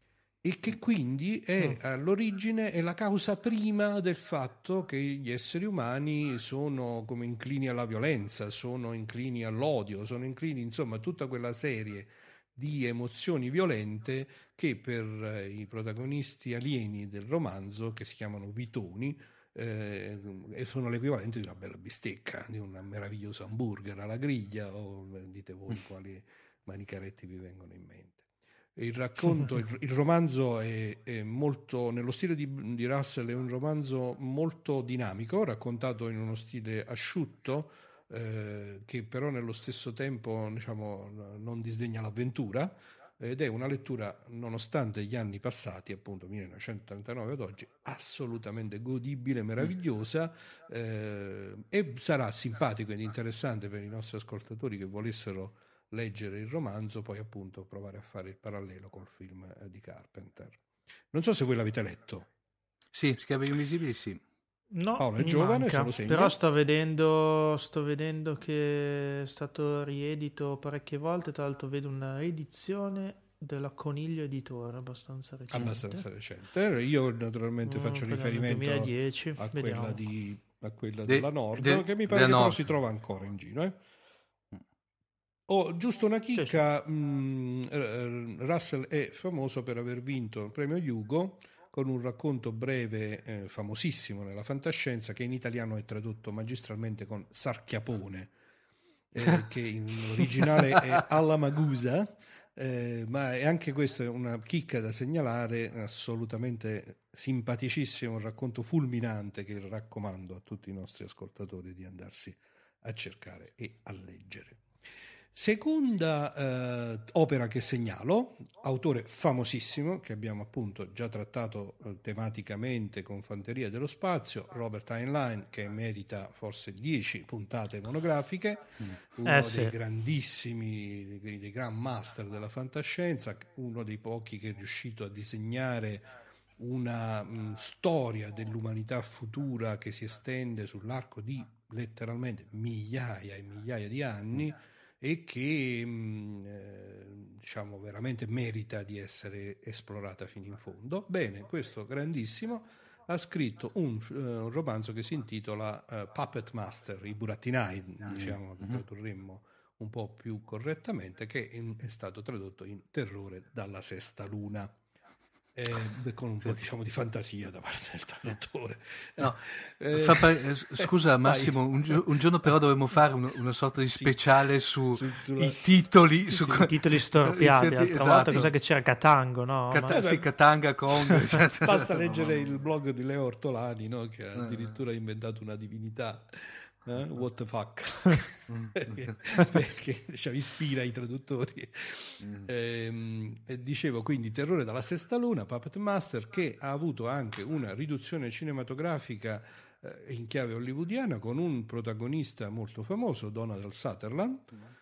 C: e che quindi è all'origine, è la causa prima del fatto che gli esseri umani sono come inclini alla violenza, sono inclini all'odio, sono inclini insomma a tutta quella serie di emozioni violente che per i protagonisti alieni del romanzo, che si chiamano vitoni, eh, sono l'equivalente di una bella bistecca, di un meraviglioso hamburger alla griglia, o dite voi quali manicaretti vi vengono in mente. Il racconto, il, il romanzo è, è molto, nello stile di, di Russell, è un romanzo molto dinamico, raccontato in uno stile asciutto, eh, che però nello stesso tempo diciamo, non disdegna l'avventura, ed è una lettura, nonostante gli anni passati, appunto millenovecentotrentanove ad oggi, assolutamente godibile, meravigliosa, eh, e sarà simpatico ed interessante per i nostri ascoltatori che volessero leggere il romanzo, poi appunto provare a fare il parallelo col film eh, di Carpenter. Non so se voi l'avete letto.
B: Sì, Schiavi Invisibili, sì.
A: No,
C: Paolo è
A: mi
C: giovane,
A: manca,
C: se lo segna.
A: però sto vedendo, sto vedendo che è stato riedito parecchie volte, tra l'altro vedo una riedizione della Coniglio Editore, abbastanza recente.
C: Abbastanza recente. Io naturalmente
A: Mm,
C: faccio
A: quella del
C: riferimento
A: duemiladieci,
C: a
A: vediamo.
C: quella, di, a quella
B: De-
C: della Nord,
B: de-
C: che mi pare che
B: della
C: però
B: Nord.
C: si trova ancora in giro. Eh? Oh, giusto una
A: Sì,
C: chicca, mh, eh, Russell è famoso per aver vinto il premio Hugo con un racconto breve eh, famosissimo nella fantascienza, che in italiano è tradotto magistralmente con Sarchiapone, eh, che in originale è Alla Magusa, eh, ma è anche questa è una chicca da segnalare, assolutamente simpaticissimo, un racconto fulminante che raccomando a tutti i nostri ascoltatori di andarsi a cercare e a leggere. Seconda eh, opera che segnalo, autore famosissimo che abbiamo appunto già trattato eh, tematicamente con Fanteria dello Spazio, Robert Heinlein, che merita forse dieci puntate monografiche, uno
A: Eh, sì.
C: dei grandissimi, dei, dei gran master della fantascienza, uno dei pochi che è riuscito a disegnare una mh, storia dell'umanità futura che si estende sull'arco di letteralmente migliaia e migliaia di anni, e che mh, eh, diciamo veramente merita di essere esplorata fino in fondo. Bene, questo grandissimo ha scritto un, uh, un romanzo che si intitola uh, Puppet Master, i burattinai, diciamo, lo tradurremmo un po' più correttamente, che in, è stato tradotto in Terrore dalla sesta luna. Eh, con un po' diciamo di fantasia da parte del traduttore.
B: No,
C: eh,
B: fa pare- scusa Massimo, un, gio- un giorno però dovremmo fare un- una sorta di
C: Sì.
B: speciale su
C: Su- sulla-
B: i titoli, su
C: sì,
B: co-
A: I titoli storpiati. L'altra
B: Esatto.
A: volta cos'è che c'era? Catango, no?
B: Cat-
A: No?
B: sì, Katanga, Kong. eccetera.
C: Basta leggere il blog di Leo Ortolani, no? Che ha addirittura inventato una divinità. Eh? What the fuck? perché, perché diciamo, ispira i traduttori. Ehm, e dicevo quindi Terrore dalla sesta luna, Puppet Master, che ha avuto anche una riduzione cinematografica eh, in chiave hollywoodiana con un protagonista molto famoso, Donald Sutherland.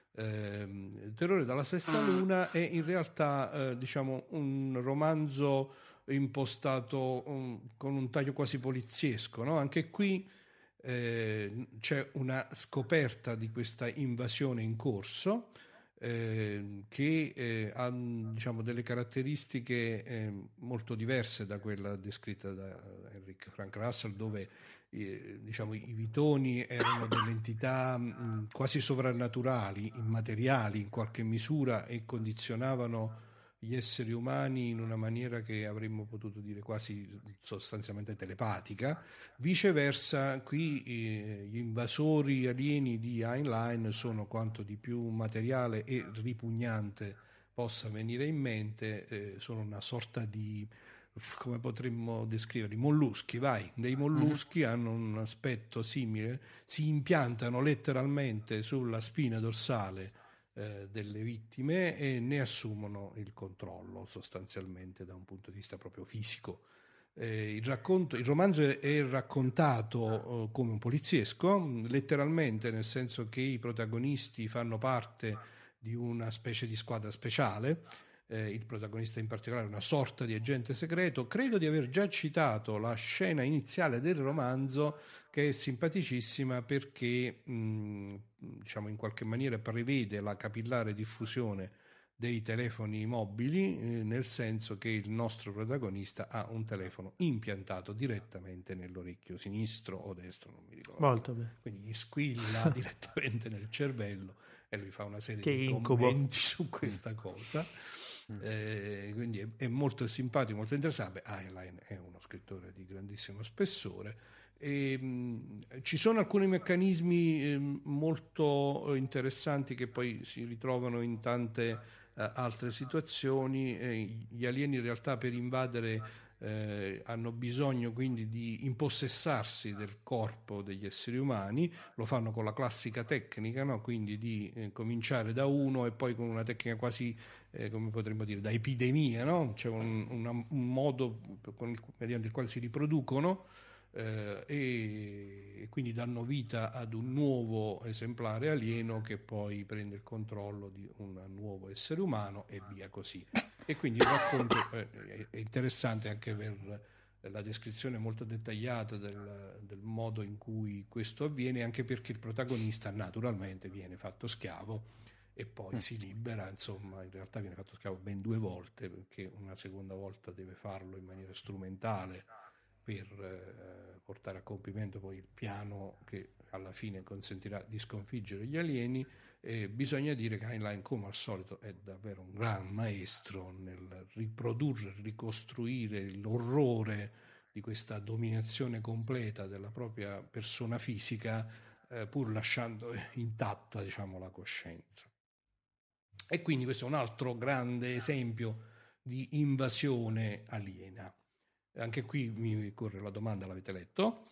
C: Ehm, Terrore dalla sesta luna è in realtà eh, diciamo un romanzo impostato um, con un taglio quasi poliziesco, no? Anche qui eh, c'è una scoperta di questa invasione in corso eh, che eh, ha diciamo delle caratteristiche eh, molto diverse da quella descritta da Henrik Frank Russell, dove eh, diciamo i vitoni erano delle entità mh, quasi sovrannaturali, immateriali in qualche misura, e condizionavano gli esseri umani in una maniera che avremmo potuto dire quasi sostanzialmente telepatica. Viceversa, qui eh, gli invasori alieni di Heinlein sono quanto di più materiale e ripugnante possa venire in mente, eh, sono una sorta di, come potremmo descriverli, molluschi, vai, dei molluschi uh-huh. hanno un aspetto simile, si impiantano letteralmente sulla spina dorsale eh, delle vittime e ne assumono il controllo sostanzialmente da un punto di vista proprio fisico. Eh, il, racconto, il romanzo è, è raccontato eh, come un poliziesco, letteralmente, nel senso che i protagonisti fanno parte di una specie di squadra speciale. Eh, il protagonista in particolare è una sorta di agente segreto. Credo di aver già citato la scena iniziale del romanzo, che è simpaticissima perché mh, diciamo in qualche maniera prevede la capillare diffusione dei telefoni mobili, eh, nel senso che il nostro protagonista ha un telefono impiantato direttamente nell'orecchio sinistro o destro, non mi ricordo.
A: Molto bene.
C: Quindi gli squilla direttamente nel cervello e lui fa una serie
A: che
C: di
A: incubo.
C: commenti su questa cosa. Eh, quindi è, è molto simpatico, molto interessante. Heinlein è uno scrittore di grandissimo spessore. E, mh, ci sono alcuni meccanismi eh, molto interessanti che poi si ritrovano in tante eh, altre situazioni. Eh, gli alieni in realtà per invadere eh, hanno bisogno quindi di impossessarsi del corpo degli esseri umani. Lo fanno con la classica tecnica, no? Quindi di eh, cominciare da uno e poi con una tecnica quasi eh, come potremmo dire da epidemia, no? C'è un, una, un modo con il, mediante il quale si riproducono eh, e, e quindi danno vita ad un nuovo esemplare alieno che poi prende il controllo di un nuovo essere umano e via così. E quindi il racconto eh, è interessante anche per la descrizione molto dettagliata del, del modo in cui questo avviene, anche perché il protagonista naturalmente viene fatto schiavo e poi mm. si libera, insomma in realtà viene fatto schiavo ben due volte, perché una seconda volta deve farlo in maniera strumentale per eh, portare a compimento poi il piano che alla fine consentirà di sconfiggere gli alieni. E bisogna dire che Heinlein, come al solito, è davvero un gran maestro nel riprodurre, ricostruire l'orrore di questa dominazione completa della propria persona fisica, eh, pur lasciando intatta, diciamo, la coscienza. E quindi questo è un altro grande esempio di invasione aliena. Anche qui mi corre la domanda: l'avete letto?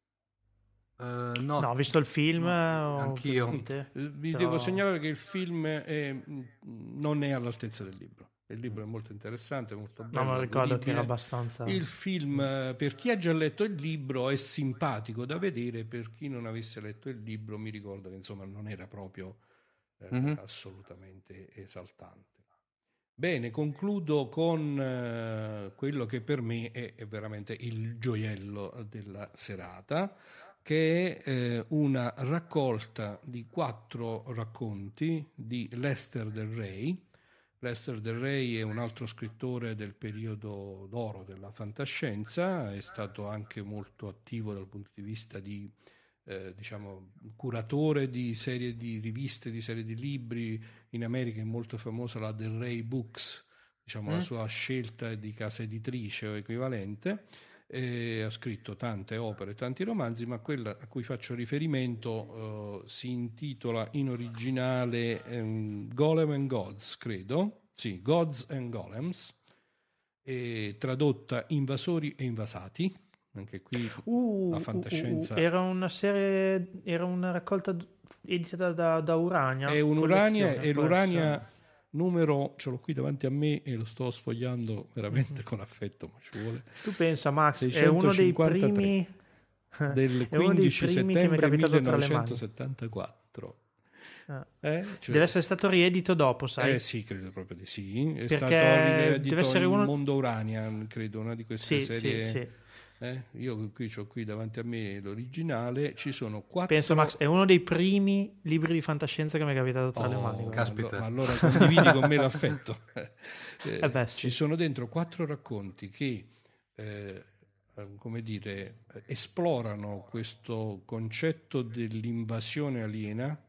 B: Uh, no.
A: no, ho visto il film,
B: no, anch'io.
A: Ovviamente,
C: Vi
A: però...
C: devo segnalare che il film è, non è all'altezza del libro. Il libro è molto interessante, molto bello.
A: No, ma ricordo godibile. Che era abbastanza...
C: Il film, per chi ha già letto il libro, è simpatico da vedere. Per chi non avesse letto il libro, mi ricordo che insomma non era proprio eh, mm-hmm. assolutamente esaltante. Bene, concludo con eh, quello che per me è, è veramente il gioiello della serata, che è eh, una raccolta di quattro racconti di Lester Del Rey. Lester Del Rey è un altro scrittore del periodo d'oro della fantascienza, è stato anche molto attivo dal punto di vista di eh, diciamo curatore di serie di riviste, di serie di libri. In America è molto famosa la Del Rey Books, diciamo,
A: mm.
C: la sua scelta di casa editrice o equivalente. E ha scritto tante opere, tanti romanzi, ma quella a cui faccio riferimento uh, si intitola in originale um, Golem and Gods, credo, sì, Gods and Golems, e tradotta Invasori e Invasati, anche qui
A: uh,
C: la fantascienza.
A: Uh, uh, era una serie, era una raccolta editata da, da Urania.
C: È un'Urania, è l'Urania numero, ce l'ho qui davanti a me e lo sto sfogliando veramente mm-hmm. con affetto, ma ci vuole.
A: Tu pensa, Max, è uno dei primi
C: del quindici settembre millenovecentosettantaquattro.
A: Ah.
C: Eh, cioè,
A: deve essere stato riedito dopo, sai?
C: Eh sì, credo proprio di sì. È
A: perché
C: stato riedito
A: deve essere
C: in
A: uno...
C: Mondo Urania, credo, una di queste
A: sì,
C: serie.
A: Sì, sì.
C: Eh? Io qui ho qui davanti a me l'originale, ci sono quattro.
A: Penso, Max, è uno dei primi libri di fantascienza che mi è capitato tra
C: oh,
A: le mani.
B: Caspita.
C: Ma allora condividi con me l'affetto. Eh,
A: eh beh, sì.
C: Ci sono dentro quattro racconti che, eh, come dire, esplorano questo concetto dell'invasione aliena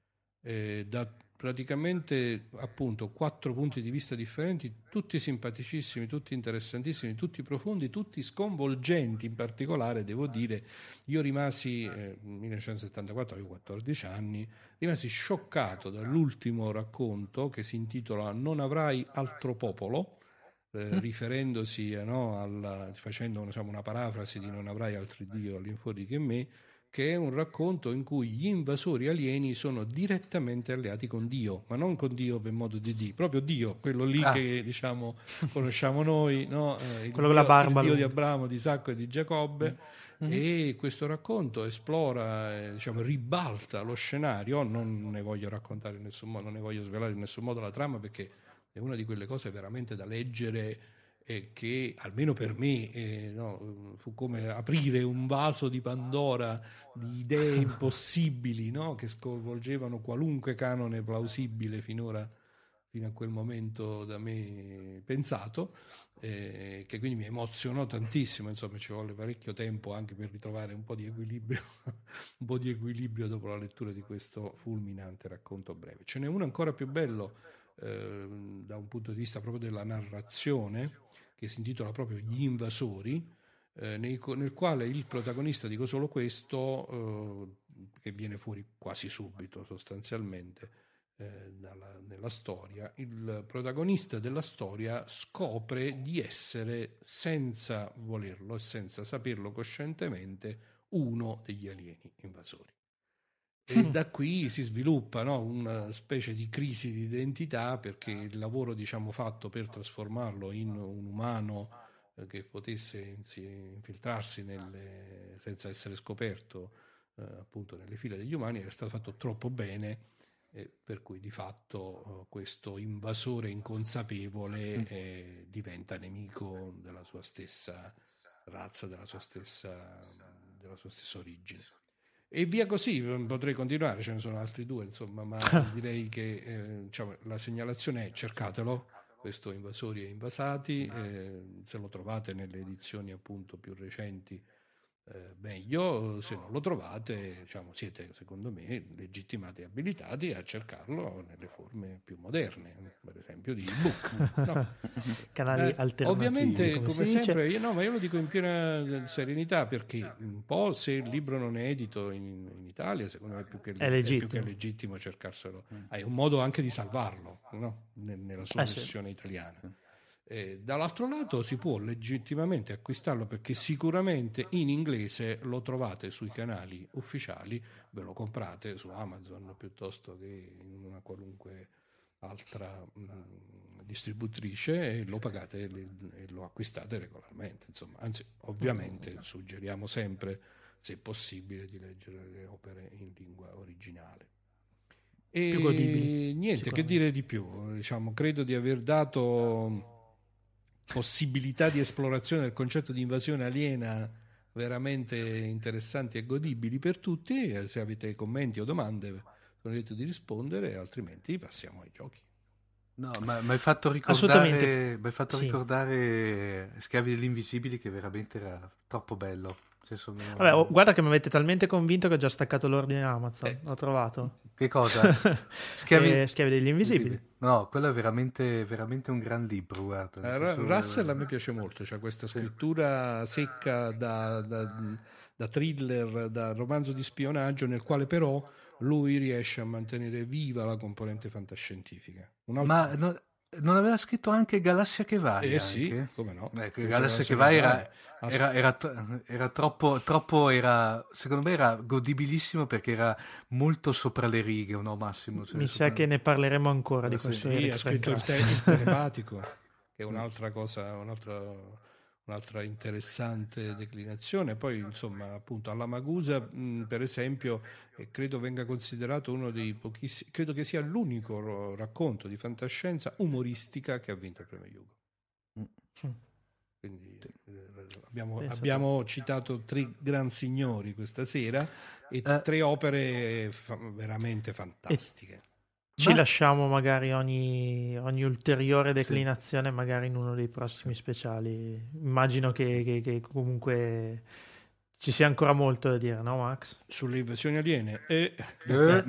C: eh, da praticamente appunto quattro punti di vista differenti, tutti simpaticissimi, tutti interessantissimi, tutti profondi, tutti sconvolgenti. In particolare devo dire, io rimasi eh, nel millenovecentosettantaquattro, avevo quattordici anni, rimasi scioccato dall'ultimo racconto che si intitola Non avrai altro popolo, eh, mm. riferendosi eh, no, alla, facendo diciamo, una parafrasi di Non avrai altri Dio all'infuori che me, che è un racconto in cui gli invasori alieni sono direttamente alleati con Dio, ma non con Dio per modo di Dio, proprio Dio, quello lì ah. che diciamo conosciamo noi, no? eh, il,
A: quello
C: Dio,
A: la barba,
C: il Dio di Abramo, di Isacco e di Giacobbe. Mm-hmm. E questo racconto esplora, eh, diciamo, ribalta lo scenario. Non ne voglio raccontare in nessun modo, non ne voglio svelare in nessun modo la trama, perché è una di quelle cose veramente da leggere e che almeno per me eh, no, fu come aprire un vaso di Pandora di idee impossibili, no, che sconvolgevano qualunque canone plausibile finora, fino a quel momento da me pensato, eh, che quindi mi emozionò tantissimo. Insomma, ci volle parecchio tempo anche per ritrovare un po' di equilibrio un po' di equilibrio dopo la lettura di questo fulminante racconto breve. Ce n'è uno ancora più bello eh, da un punto di vista proprio della narrazione, che si intitola proprio Gli invasori, eh, nei, nel quale il protagonista, dico solo questo, eh, che viene fuori quasi subito sostanzialmente eh, dalla, nella storia, il protagonista della storia scopre di essere, senza volerlo e senza saperlo coscientemente, uno degli alieni invasori. E da qui si sviluppa, no, una specie di crisi di identità, perché il lavoro diciamo fatto per trasformarlo in un umano eh, che potesse infiltrarsi nelle, senza essere scoperto eh, appunto nelle file degli umani era stato fatto troppo bene, eh, per cui di fatto eh, questo invasore inconsapevole eh, diventa nemico della sua stessa razza, della sua stessa, della sua stessa origine. E via così, potrei continuare, ce ne sono altri due, insomma, ma direi che eh, diciamo, la segnalazione è: cercatelo, questo Invasori e Invasati, eh, se lo trovate nelle edizioni appunto più recenti eh, meglio, se non lo trovate diciamo, siete secondo me legittimati e abilitati a cercarlo nelle forme più moderne, per esempio di ebook, no?
A: Canali
C: eh,
A: alternativi,
C: ovviamente
A: come,
C: come
A: si
C: sempre
A: dice.
C: io, no, ma io lo dico in piena serenità, perché un po' se il libro non è edito in, in Italia, secondo me è più che,
A: è
C: è più che legittimo cercarselo, mm. è un modo anche di salvarlo, no? Nella sua eh, versione sì. italiana. Eh, dall'altro lato si può legittimamente acquistarlo, perché sicuramente in inglese lo trovate sui canali ufficiali, ve lo comprate su Amazon piuttosto che in una qualunque altra mh, distributrice, e lo pagate e, e lo acquistate regolarmente. Insomma, anzi, ovviamente suggeriamo sempre, se possibile, di leggere le opere in lingua originale. E
A: più godibili,
C: niente, che dire di più? Diciamo, credo di aver dato possibilità di esplorazione del concetto di invasione aliena veramente interessanti e godibili per tutti. Se avete commenti o domande sono lieto di rispondere, altrimenti passiamo ai giochi.
B: No, ma mi hai fatto ricordare, m'hai fatto sì. ricordare Schiavi degli Invisibili, che veramente era troppo bello. Sono...
A: Vabbè, oh, guarda che mi avete talmente convinto che ho già staccato l'ordine Amazon.
B: Eh.
A: L'ho trovato.
B: Che cosa? Schiavi...
A: Eh, Schiavi degli Invisibili.
B: No, quello è veramente, veramente un gran libro, guarda.
C: Eh, Russell a me piace molto, c'ha questa scrittura secca da, da, da thriller, da romanzo di spionaggio, nel quale però lui riesce a mantenere viva la componente fantascientifica. Un altro...
B: Ma no, non aveva scritto anche Galassia che vai?
C: Eh sì,
B: anche?
C: come no?
B: Beh, Galassia che vai era, era, era, era troppo, troppo era, secondo me era godibilissimo perché era molto sopra le righe, no Massimo? Cioè,
A: Mi
B: sopra...
A: sa che ne parleremo ancora di
C: sì,
A: questo.
C: Sì, ha scritto il, te- il telepatico, che è un'altra cosa, un'altra, un'altra interessante declinazione. Poi insomma appunto all'Amagusa mh, per esempio eh, credo venga considerato uno dei pochissimi, credo che sia l'unico ro- racconto di fantascienza umoristica che ha vinto il premio Hugo.
A: Mm.
C: Quindi eh, abbiamo, abbiamo citato tre gran signori questa sera e
B: eh.
C: tre opere fa- veramente fantastiche.
A: Ci
B: Ma...
A: lasciamo magari ogni, ogni ulteriore declinazione, sì, magari in uno dei prossimi speciali. Immagino che, che, che comunque ci sia ancora molto da dire, no Max?
C: Sulle invasioni aliene. E...
B: Eh.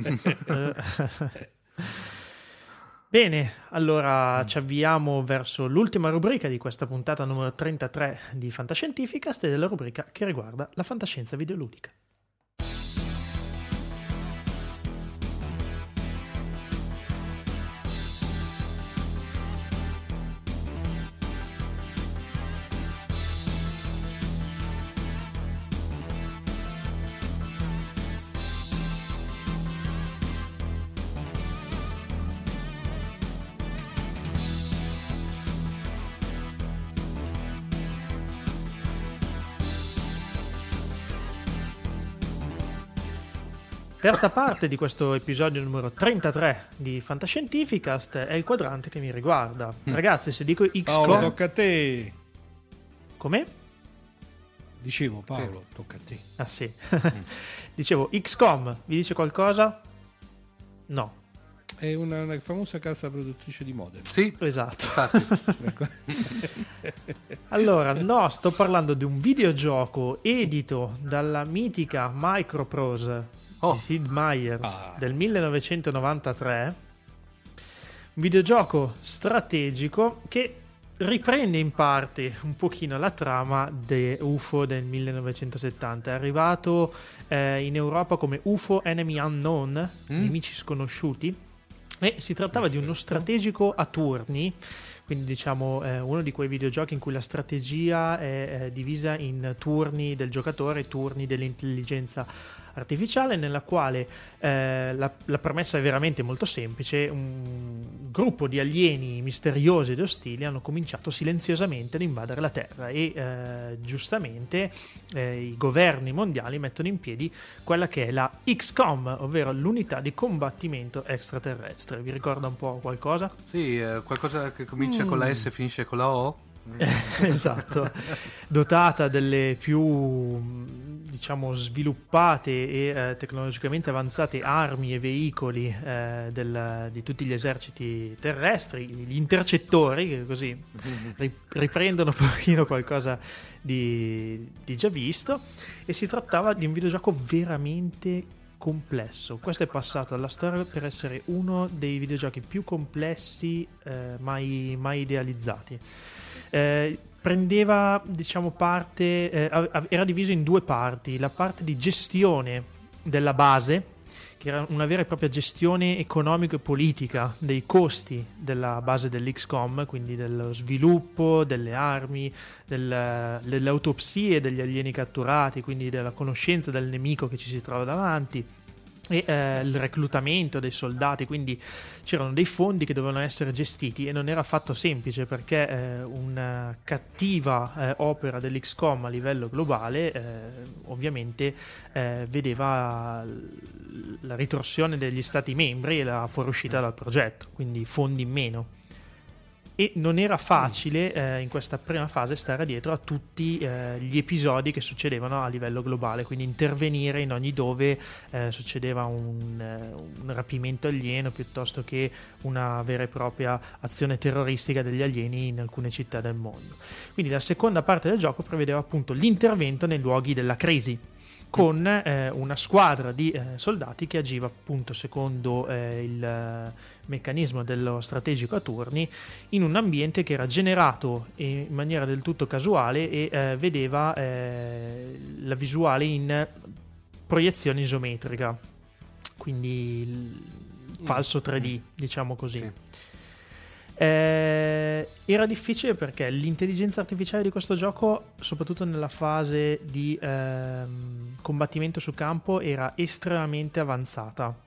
A: Bene, allora ci avviamo verso l'ultima rubrica di questa puntata numero trentatré di Fantascientificast, ed è la rubrica che riguarda la fantascienza videoludica. Terza parte di questo episodio numero trentatré di Fantascientificast è il quadrante che mi riguarda. Mm. Ragazzi, se dico X COM...
C: Paolo, tocca a te.
A: Come?
C: Dicevo, Paolo, sì. Tocca a te.
A: Ah sì. Dicevo, X COM, vi dice qualcosa? No.
C: È una, una famosa casa produttrice di modem.
B: Sì,
A: esatto.
B: Infatti.
A: Allora, no, sto parlando di un videogioco edito dalla mitica Microprose, oh. di Sid Meier's, ah. del millenovecentonovantatré, un videogioco strategico che riprende in parte un pochino la trama di U F O del millenovecentosettanta. È arrivato eh, in Europa come U F O Enemy Unknown, mm. nemici sconosciuti, e si trattava di uno strategico a turni, quindi diciamo eh, uno di quei videogiochi in cui la strategia è eh, divisa in turni del giocatore e turni dell'intelligenza artificiale, nella quale eh, la, la premessa è veramente molto semplice. Un gruppo di alieni misteriosi ed ostili hanno cominciato silenziosamente ad invadere la Terra e eh, giustamente eh, i governi mondiali mettono in piedi quella che è la X COM, ovvero l'unità di combattimento extraterrestre. Vi ricorda un po' qualcosa?
B: Sì, eh, qualcosa che comincia mm. con la S e finisce con la O.
A: Esatto, dotata delle più diciamo sviluppate e eh, tecnologicamente avanzate armi e veicoli eh, del, di tutti gli eserciti terrestri, gli intercettori, che così riprendono un pochino qualcosa di, di già visto, e si trattava di un videogioco veramente complesso. Questo è passato alla storia per essere uno dei videogiochi più complessi eh, mai, mai idealizzati. Eh, prendeva diciamo parte eh, era diviso in due parti: la parte di gestione della base, che era una vera e propria gestione economica e politica dei costi della base dell'X COM, quindi dello sviluppo delle armi, del, delle autopsie degli alieni catturati, quindi della conoscenza del nemico che ci si trova davanti, e eh, il reclutamento dei soldati. Quindi c'erano dei fondi che dovevano essere gestiti e non era affatto semplice, perché eh, una cattiva eh, opera dell'X COM a livello globale eh, ovviamente eh, vedeva la ritorsione degli stati membri e la fuoriuscita dal progetto, quindi fondi in meno. e non era facile eh, in questa prima fase stare dietro a tutti eh, gli episodi che succedevano a livello globale, quindi intervenire in ogni dove eh, succedeva un, eh, un rapimento alieno piuttosto che una vera e propria azione terroristica degli alieni in alcune città del mondo. Quindi la seconda parte del gioco prevedeva appunto l'intervento nei luoghi della crisi, con eh, una squadra di eh, soldati che agiva appunto secondo eh, il eh, meccanismo dello strategico a turni in un ambiente che era generato in maniera del tutto casuale e eh, vedeva eh, la visuale in proiezione isometrica, quindi il falso tre D, diciamo così.
B: Sì.
A: Eh, era difficile perché l'intelligenza artificiale di questo gioco, soprattutto nella fase di ehm, combattimento sul campo, era estremamente avanzata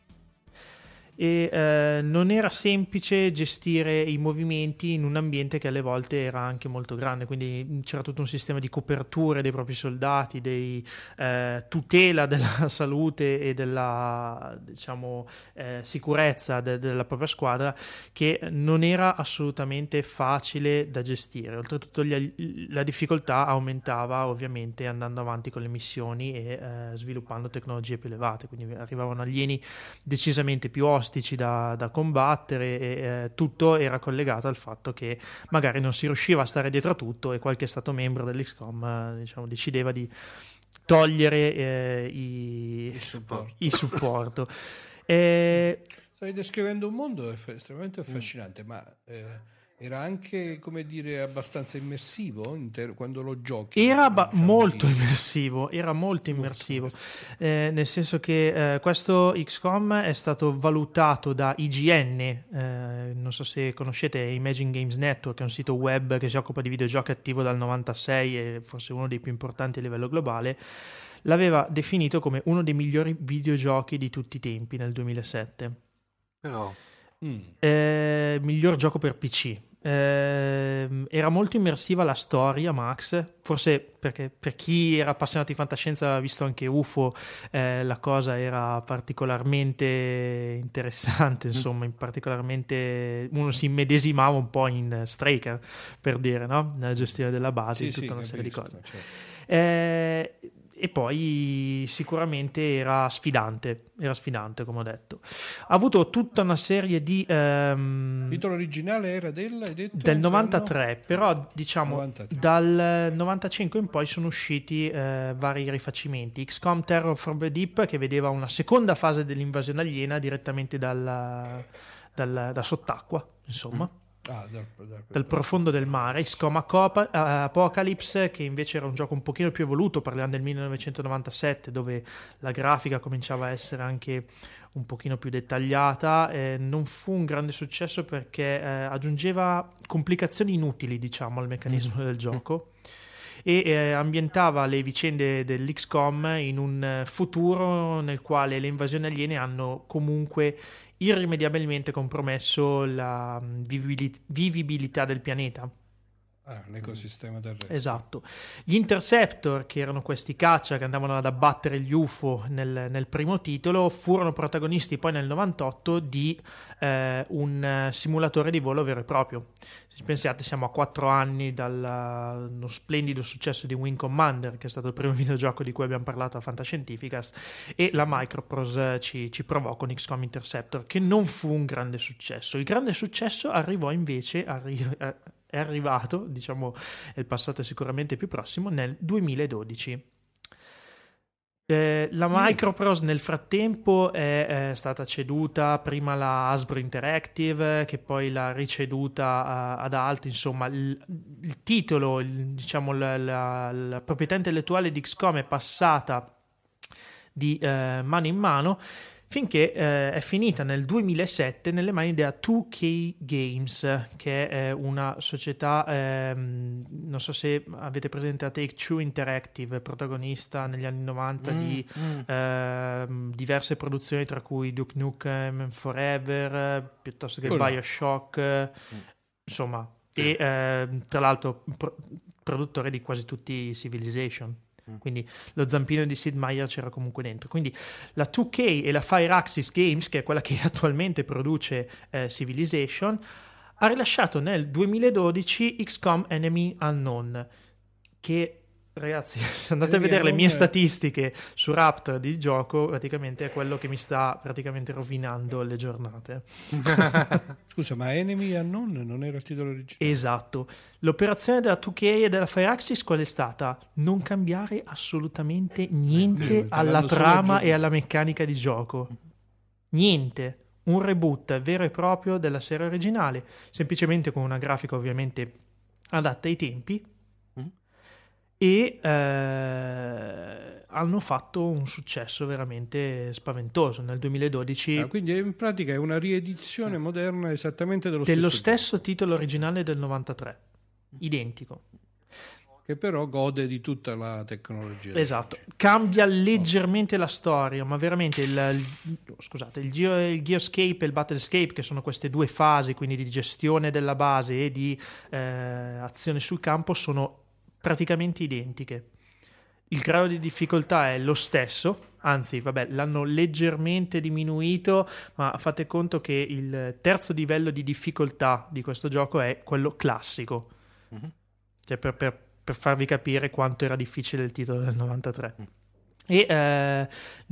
A: e eh, non era semplice gestire i movimenti in un ambiente che alle volte era anche molto grande, quindi c'era tutto un sistema di coperture dei propri soldati, di eh, tutela della salute e della, diciamo, eh, sicurezza de- della propria squadra, che non era assolutamente facile da gestire. Oltretutto gli, la difficoltà aumentava ovviamente andando avanti con le missioni e eh, sviluppando tecnologie più elevate, quindi arrivavano alieni decisamente più ostici Da, da combattere e eh, tutto era collegato al fatto che magari non si riusciva a stare dietro a tutto e qualche stato membro dell'X COM eh, diciamo, decideva di togliere eh, i,
C: il supporto,
A: il supporto. E...
C: Stai descrivendo un mondo estremamente affascinante, mm. ma eh, era anche, come dire, abbastanza immersivo inter- quando lo giochi.
A: Era ba-
C: diciamo
A: molto
C: di...
A: immersivo, era molto immersivo,
C: molto immersivo.
A: Eh, nel senso che eh, questo X COM è stato valutato da I G N, eh, non so se conoscete Imagine Games Network, è un sito web che si occupa di videogiochi attivo dal novantasei e forse uno dei più importanti a livello globale. L'aveva definito come uno dei migliori videogiochi di tutti i tempi nel duemilasette.
B: Però...
A: Mm. Eh, miglior gioco per P C. Eh, era molto immersiva la storia, Max, forse perché per chi era appassionato di fantascienza aveva visto anche U F O, eh, la cosa era particolarmente interessante, insomma, in particolarmente uno si immedesimava un po' in Straker, per dire, no? Nella gestione della base,
C: sì,
A: tutta
C: sì,
A: una
C: capisco,
A: serie di cose.
C: certo.
A: Eh, e poi sicuramente era sfidante, era sfidante come ho detto. Ha avuto tutta una serie di... Ehm,
C: il titolo originale era del, hai detto?
A: del novantatré,
C: no?
A: però diciamo
C: novantatré.
A: Dal novantacinque in poi sono usciti eh, vari rifacimenti. X COM Terror from the Deep, che vedeva una seconda fase dell'invasione aliena direttamente dal, dal, da sott'acqua, insomma. Mm.
C: Ah, dal, dal,
A: dal profondo del mare. X COM Acop- Apocalypse, che invece era un gioco un pochino più evoluto, parliamo del millenovecentonovantasette, dove la grafica cominciava a essere anche un pochino più dettagliata. Eh, non fu un grande successo perché eh, aggiungeva complicazioni inutili, diciamo, al meccanismo del gioco e eh, ambientava le vicende dell'X COM in un futuro nel quale le invasioni aliene hanno comunque irrimediabilmente compromesso la vivibilità del pianeta.
C: Ah, l'ecosistema terrestre.
A: Esatto. Gli Interceptor, che erano questi caccia che andavano ad abbattere gli U F O nel, nel primo titolo, furono protagonisti poi nel novantotto di eh, un simulatore di volo vero e proprio. Se pensate, siamo a quattro anni dallo splendido successo di Wing Commander, che è stato il primo videogioco di cui abbiamo parlato a Fantascientificast, e la Microprose ci, ci provò con X COM Interceptor, che non fu un grande successo. Il grande successo arrivò invece arri- è arrivato, diciamo, il passato è sicuramente più prossimo, nel duemiladodici. Eh, la Microprose nel frattempo è, è stata ceduta prima alla Hasbro Interactive, che poi l'ha riceduta a, ad altri. Insomma, il, il titolo, il, diciamo, la, la, la proprietà intellettuale di X COM è passata di eh, mano in mano, finché eh, è finita nel duemilasette nelle mani della due K Games, che è una società, ehm, non so se avete presente la Take-Two Interactive, protagonista negli anni novanta mm, di mm. Ehm, diverse produzioni, tra cui Duke Nukem Forever, piuttosto che oh, Bioshock, mm. insomma, sì. e eh, tra l'altro pro- produttore di quasi tutti Civilization. Quindi lo zampino di Sid Meier c'era comunque dentro. Quindi la due K e la Firaxis Games, che è quella che attualmente produce eh, Civilization, ha rilasciato nel duemiladodici X COM Enemy Unknown, che ragazzi, se andate
C: Enemy
A: a vedere le mie
C: Unknown è-
A: statistiche su Raptor di gioco, praticamente è quello che mi sta praticamente rovinando le giornate.
C: Scusa, ma Enemy Unknown non era il titolo originale?
A: Esatto. L'operazione della due K e della Firaxis qual è stata? Non cambiare assolutamente niente
C: Niente,
A: alla
C: l'hanno solo
A: trama
C: aggiunto.
A: e alla meccanica di gioco. Niente. Un reboot vero e proprio della serie originale, semplicemente con una grafica ovviamente adatta ai tempi,
B: Mm.
A: e eh, hanno fatto un successo veramente spaventoso nel duemiladodici.
C: Ah, quindi in pratica è una riedizione moderna esattamente dello,
A: dello
C: stesso,
A: stesso titolo originale del novantatré, identico.
C: gioco, che però gode di tutta la tecnologia.
A: Esatto, cambia leggermente la storia, ma veramente il, il- scusate, il, Geo, il Geoscape e il Battlescape, che sono queste due fasi, quindi di gestione della base e di eh, azione sul campo, sono praticamente identiche. Il grado di difficoltà è lo stesso, anzi, vabbè, l'hanno leggermente diminuito, ma fate conto che il terzo livello di difficoltà di questo gioco è quello classico.
B: Mhm.
A: Cioè per, per- per farvi capire quanto era difficile il titolo del novantatré. E eh,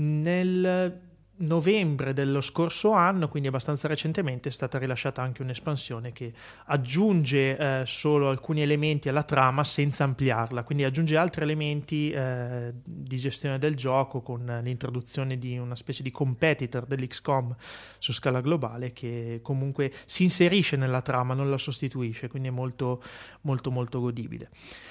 A: nel novembre dello scorso anno, quindi abbastanza recentemente, è stata rilasciata anche un'espansione che aggiunge eh, solo alcuni elementi alla trama senza ampliarla, quindi aggiunge altri elementi eh, di gestione del gioco, con l'introduzione di una specie di competitor dell'X COM su scala globale, che comunque si inserisce nella trama, non la sostituisce, quindi è molto molto molto godibile.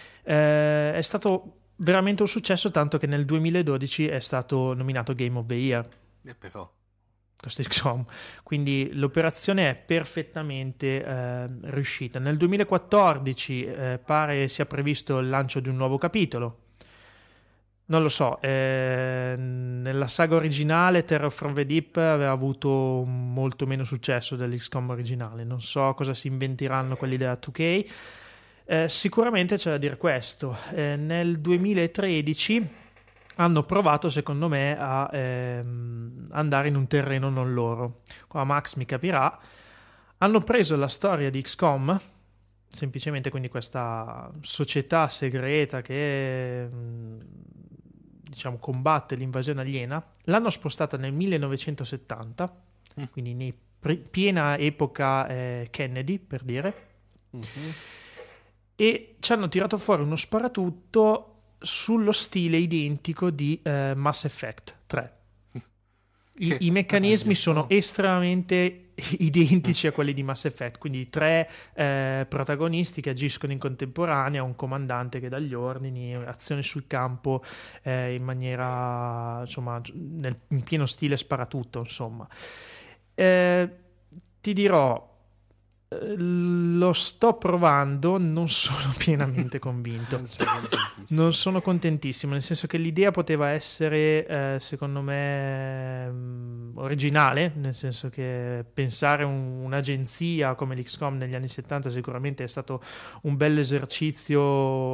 A: Eh, è stato veramente un successo, tanto che nel duemiladodici è stato nominato Game of the Year
B: Eh, però.
A: questo X COM, quindi l'operazione è perfettamente eh, riuscita. Nel duemilaquattordici eh, pare sia previsto il lancio di un nuovo capitolo. Non lo so, eh, nella saga originale Terror from the Deep aveva avuto molto meno successo dell'X COM originale, non so cosa si inventeranno quelli della due K. Eh, sicuramente c'è da dire questo, eh, nel duemilatredici hanno provato secondo me a ehm, andare in un terreno non loro. Qua Max mi capirà. Hanno preso la storia di X COM, semplicemente quindi questa società segreta che mh, diciamo combatte l'invasione aliena, l'hanno spostata nel millenovecentosettanta,
B: Mm.
A: quindi in pre- piena epoca eh, Kennedy, per dire,
C: Mhm.
A: e ci hanno tirato fuori uno sparatutto sullo stile identico di eh, Mass Effect tre. I,
B: Che-
A: i meccanismi
B: ah,
A: sono estremamente identici a quelli di Mass Effect, quindi tre eh, protagonisti che agiscono in contemporanea, un comandante che dà gli ordini, azione sul campo eh, in maniera, insomma, nel, in pieno stile sparatutto, insomma. Eh, ti dirò, eh, lo sto provando, non sono pienamente convinto.
C: Non sei contentissimo.
A: Non sono contentissimo, nel senso che l'idea poteva essere, eh, secondo me, mh, originale, nel senso che pensare un- un'agenzia come l'X COM negli anni settanta sicuramente è stato un bel esercizio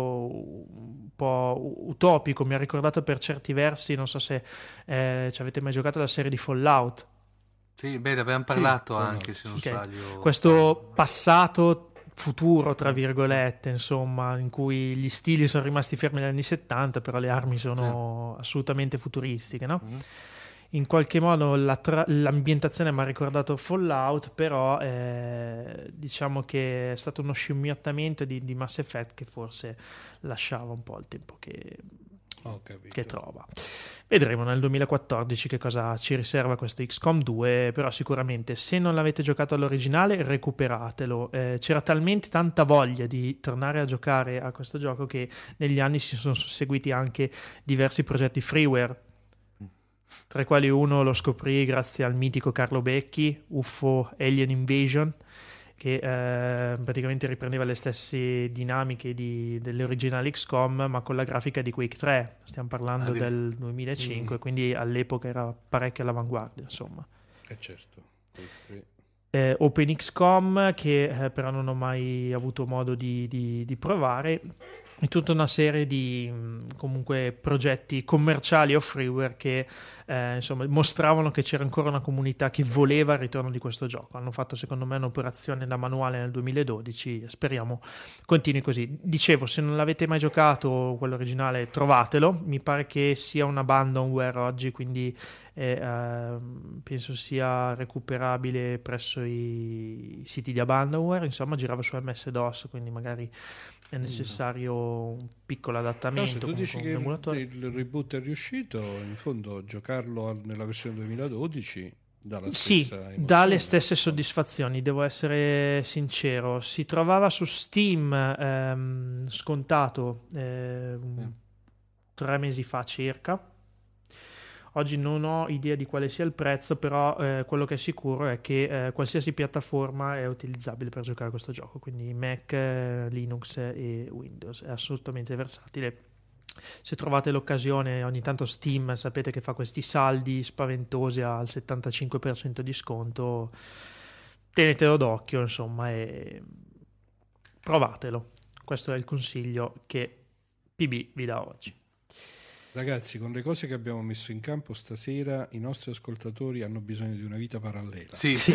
A: un po' utopico. Mi ha ricordato per certi versi, non so se eh, ci avete mai giocato la serie di Fallout.
B: Sì, beh, ne abbiamo parlato
C: Sì,
B: anche, se non
A: Ok.
B: sbaglio.
A: Questo passato futuro, tra virgolette, insomma, in cui gli stili sono rimasti fermi negli anni settanta, però le armi sono assolutamente futuristiche, no?
B: Mhm.
A: In qualche modo la tra- l'ambientazione mi ha ricordato Fallout, però eh, diciamo che è stato uno scimmiottamento di, di Mass Effect che forse lasciava un po' il tempo che,
C: Ho capito.
A: che trova. Vedremo nel duemilaquattordici che cosa ci riserva questo X COM due, però sicuramente se non l'avete giocato all'originale recuperatelo. Eh, c'era talmente tanta voglia di tornare a giocare a questo gioco che negli anni si sono susseguiti anche diversi progetti freeware, tra i quali uno lo scoprì grazie al mitico Carlo Becchi, U F O Alien Invasion, che eh, praticamente riprendeva le stesse dinamiche di- delle originali X COM, ma con la grafica di Quake tre. Stiamo parlando
B: Ah, di-
A: del duemilacinque,
C: Mm.
A: quindi all'epoca era parecchio all'avanguardia, insomma.
C: Eh certo.
A: Eh, Open X COM, che eh, però non ho mai avuto modo di, di- di provare. e tutta una serie di comunque progetti commerciali o freeware che eh, insomma mostravano che c'era ancora una comunità che voleva il ritorno di questo gioco. Hanno fatto secondo me un'operazione da manuale nel duemiladodici, speriamo continui così. Dicevo, se non l'avete mai giocato quello originale, trovatelo, mi pare che sia una abandonware oggi, quindi eh, eh, penso sia recuperabile presso i siti di abandonware, insomma girava su M S DOS, quindi magari è necessario un piccolo adattamento.
C: No, se tu dici che
A: emulatore.
C: il reboot è riuscito, in fondo giocarlo al- nella versione duemiladodici dà la
A: Sì,
C: stessa emozione.
A: dà le stesse soddisfazioni, devo essere sincero. Si trovava su Steam ehm, scontato eh, tre mesi fa circa. Oggi non ho idea di quale sia il prezzo, però eh, quello che è sicuro è che eh, qualsiasi piattaforma è utilizzabile per giocare a questo gioco, quindi Mac, eh, Linux e Windows, è assolutamente versatile. Se trovate l'occasione, ogni tanto Steam sapete che fa questi saldi spaventosi al settantacinque per cento di sconto, tenetelo d'occhio insomma e provatelo. Questo è il consiglio che P B vi dà oggi.
C: Ragazzi, con le cose che abbiamo messo in campo stasera, i nostri ascoltatori hanno bisogno di una vita parallela.
B: Sì,
A: Sì.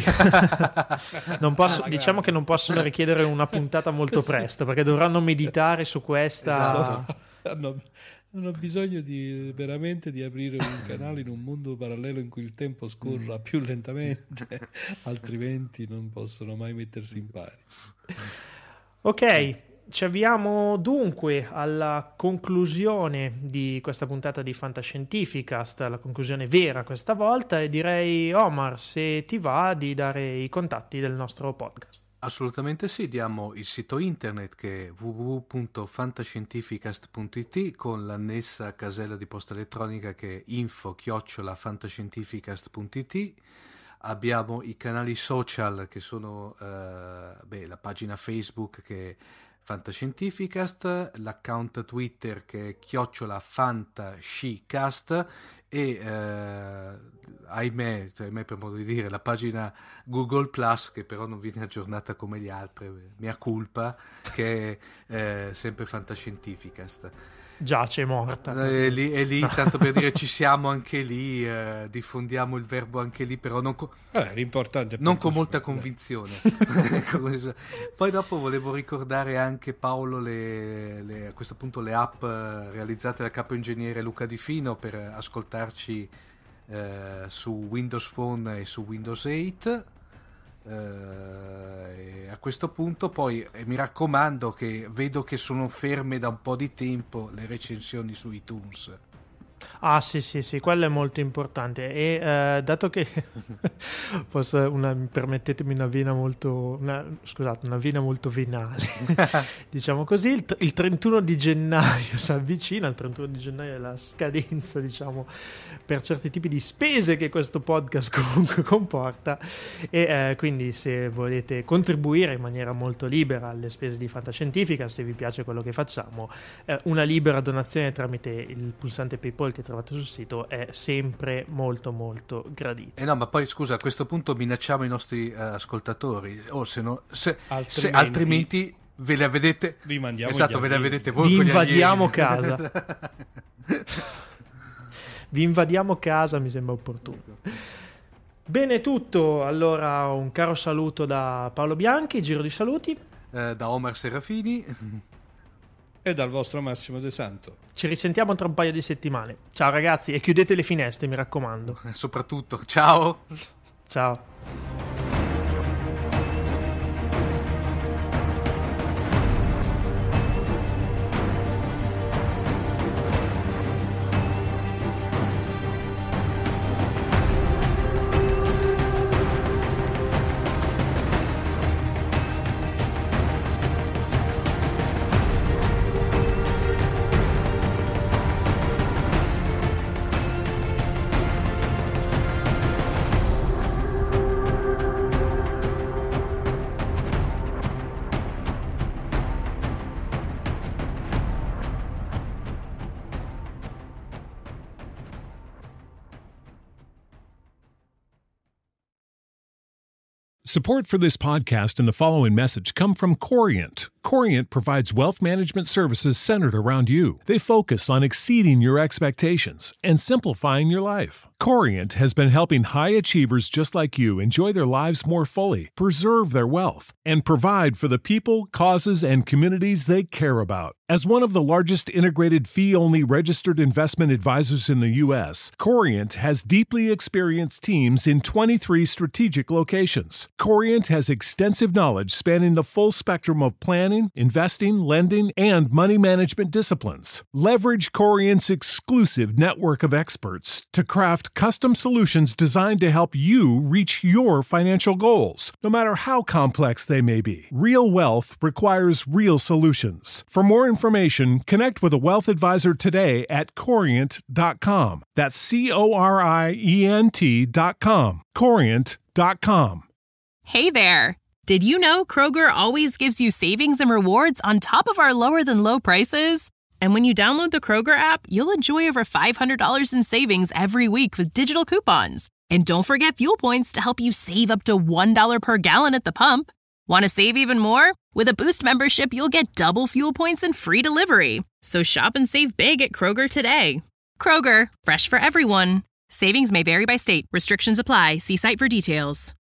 A: Non posso, diciamo che non possono richiedere una puntata molto presto, perché dovranno meditare su questa.
B: Esatto.
C: hanno, hanno bisogno di, veramente di aprire un canale in un mondo parallelo in cui il tempo scorra più lentamente, altrimenti non possono mai mettersi in pari.
A: Ok, ci avviamo dunque alla conclusione di questa puntata di Fantascientificast, la conclusione vera questa volta, e direi, Omar, se ti va di dare i contatti del nostro podcast.
B: Assolutamente sì, diamo il sito internet che è w w w punto fantascientificast punto i t con l'annessa casella di posta elettronica che è info chiocciola fantascientificast punto i t. Abbiamo i canali social che sono eh, beh, la pagina Facebook che è Fantascientificast, l'account Twitter che è chiocciola fantascicast e eh, ahimè, cioè, ahimè per modo di dire, la pagina Google Plus che però non viene aggiornata come le altre, mia colpa, che è eh, sempre Fantascientificast.
A: Giace morta.
B: E lì, e lì tanto per dire ci siamo anche lì, eh, diffondiamo il verbo anche lì, però non, co-
C: Eh, l'importante è
B: non con molta
C: partecipare.
B: convinzione. Poi dopo volevo ricordare anche Paolo le, le, a questo punto le app eh, realizzate dal capo ingegnere Luca Di Fino per ascoltarci eh, su Windows Phone e su Windows otto. Uh, a questo punto poi eh, mi raccomando che vedo che sono ferme da un po' di tempo le recensioni su iTunes.
A: Ah sì sì sì, quello è molto importante e eh, dato che posso una, permettetemi una vena molto una, scusate una vena molto venale diciamo così, il, il trentuno di gennaio si avvicina, il trentuno di gennaio è la scadenza diciamo per certi tipi di spese che questo podcast comunque comporta e eh, quindi se volete contribuire in maniera molto libera alle spese di Fantascientifica, se vi piace quello che facciamo, eh, una libera donazione tramite il pulsante PayPal che trovate sul sito è sempre molto molto gradito.
B: E eh no, ma poi scusa, a questo punto minacciamo i nostri uh, ascoltatori, o se no se
C: altrimenti,
B: se, altrimenti ve la vedete,
C: vi mandiamo
B: esatto, ve la vedete voi,
A: vi
B: con gli
A: invadiamo
B: alieni.
A: casa. Vi invadiamo casa, mi sembra opportuno. Bene, tutto. Allora, un caro saluto da Paolo Bianchi, giro di saluti.
B: Eh, da Omar Serafini.
C: E dal vostro Massimo De Santo.
A: Ci risentiamo tra un paio di settimane. Ciao ragazzi, e chiudete le finestre, mi raccomando.
B: Soprattutto, ciao.
A: Ciao.
E: Support for this podcast and the following message come from Corient. Corient provides wealth management services centered around you. They focus on exceeding your expectations and simplifying your life. Corient has been helping high achievers just like you enjoy their lives more fully, preserve their wealth, and provide for the people, causes, and communities they care about. As one of the largest integrated fee-only registered investment advisors in the U S, Corient has deeply experienced teams in twenty-three strategic locations. Corient has extensive knowledge spanning the full spectrum of planning, investing, lending, and money management disciplines. Leverage Corient's exclusive network of experts to craft custom solutions designed to help you reach your financial goals, no matter how complex they may be. Real wealth requires real solutions. For more information, connect with a wealth advisor today at corient dot com. That's C O R I E N T dot com. corient dot com.
F: Hey there! Did you know Kroger always gives you savings and rewards on top of our lower-than-low prices? And when you download the Kroger app, you'll enjoy over five hundred dollars in savings every week with digital coupons. And don't forget fuel points to help you save up to one dollar per gallon at the pump. Want to save even more? With a Boost membership, you'll get double fuel points and free delivery. So shop and save big at Kroger today. Kroger, fresh for everyone. Savings may vary by state. Restrictions apply. See site for details.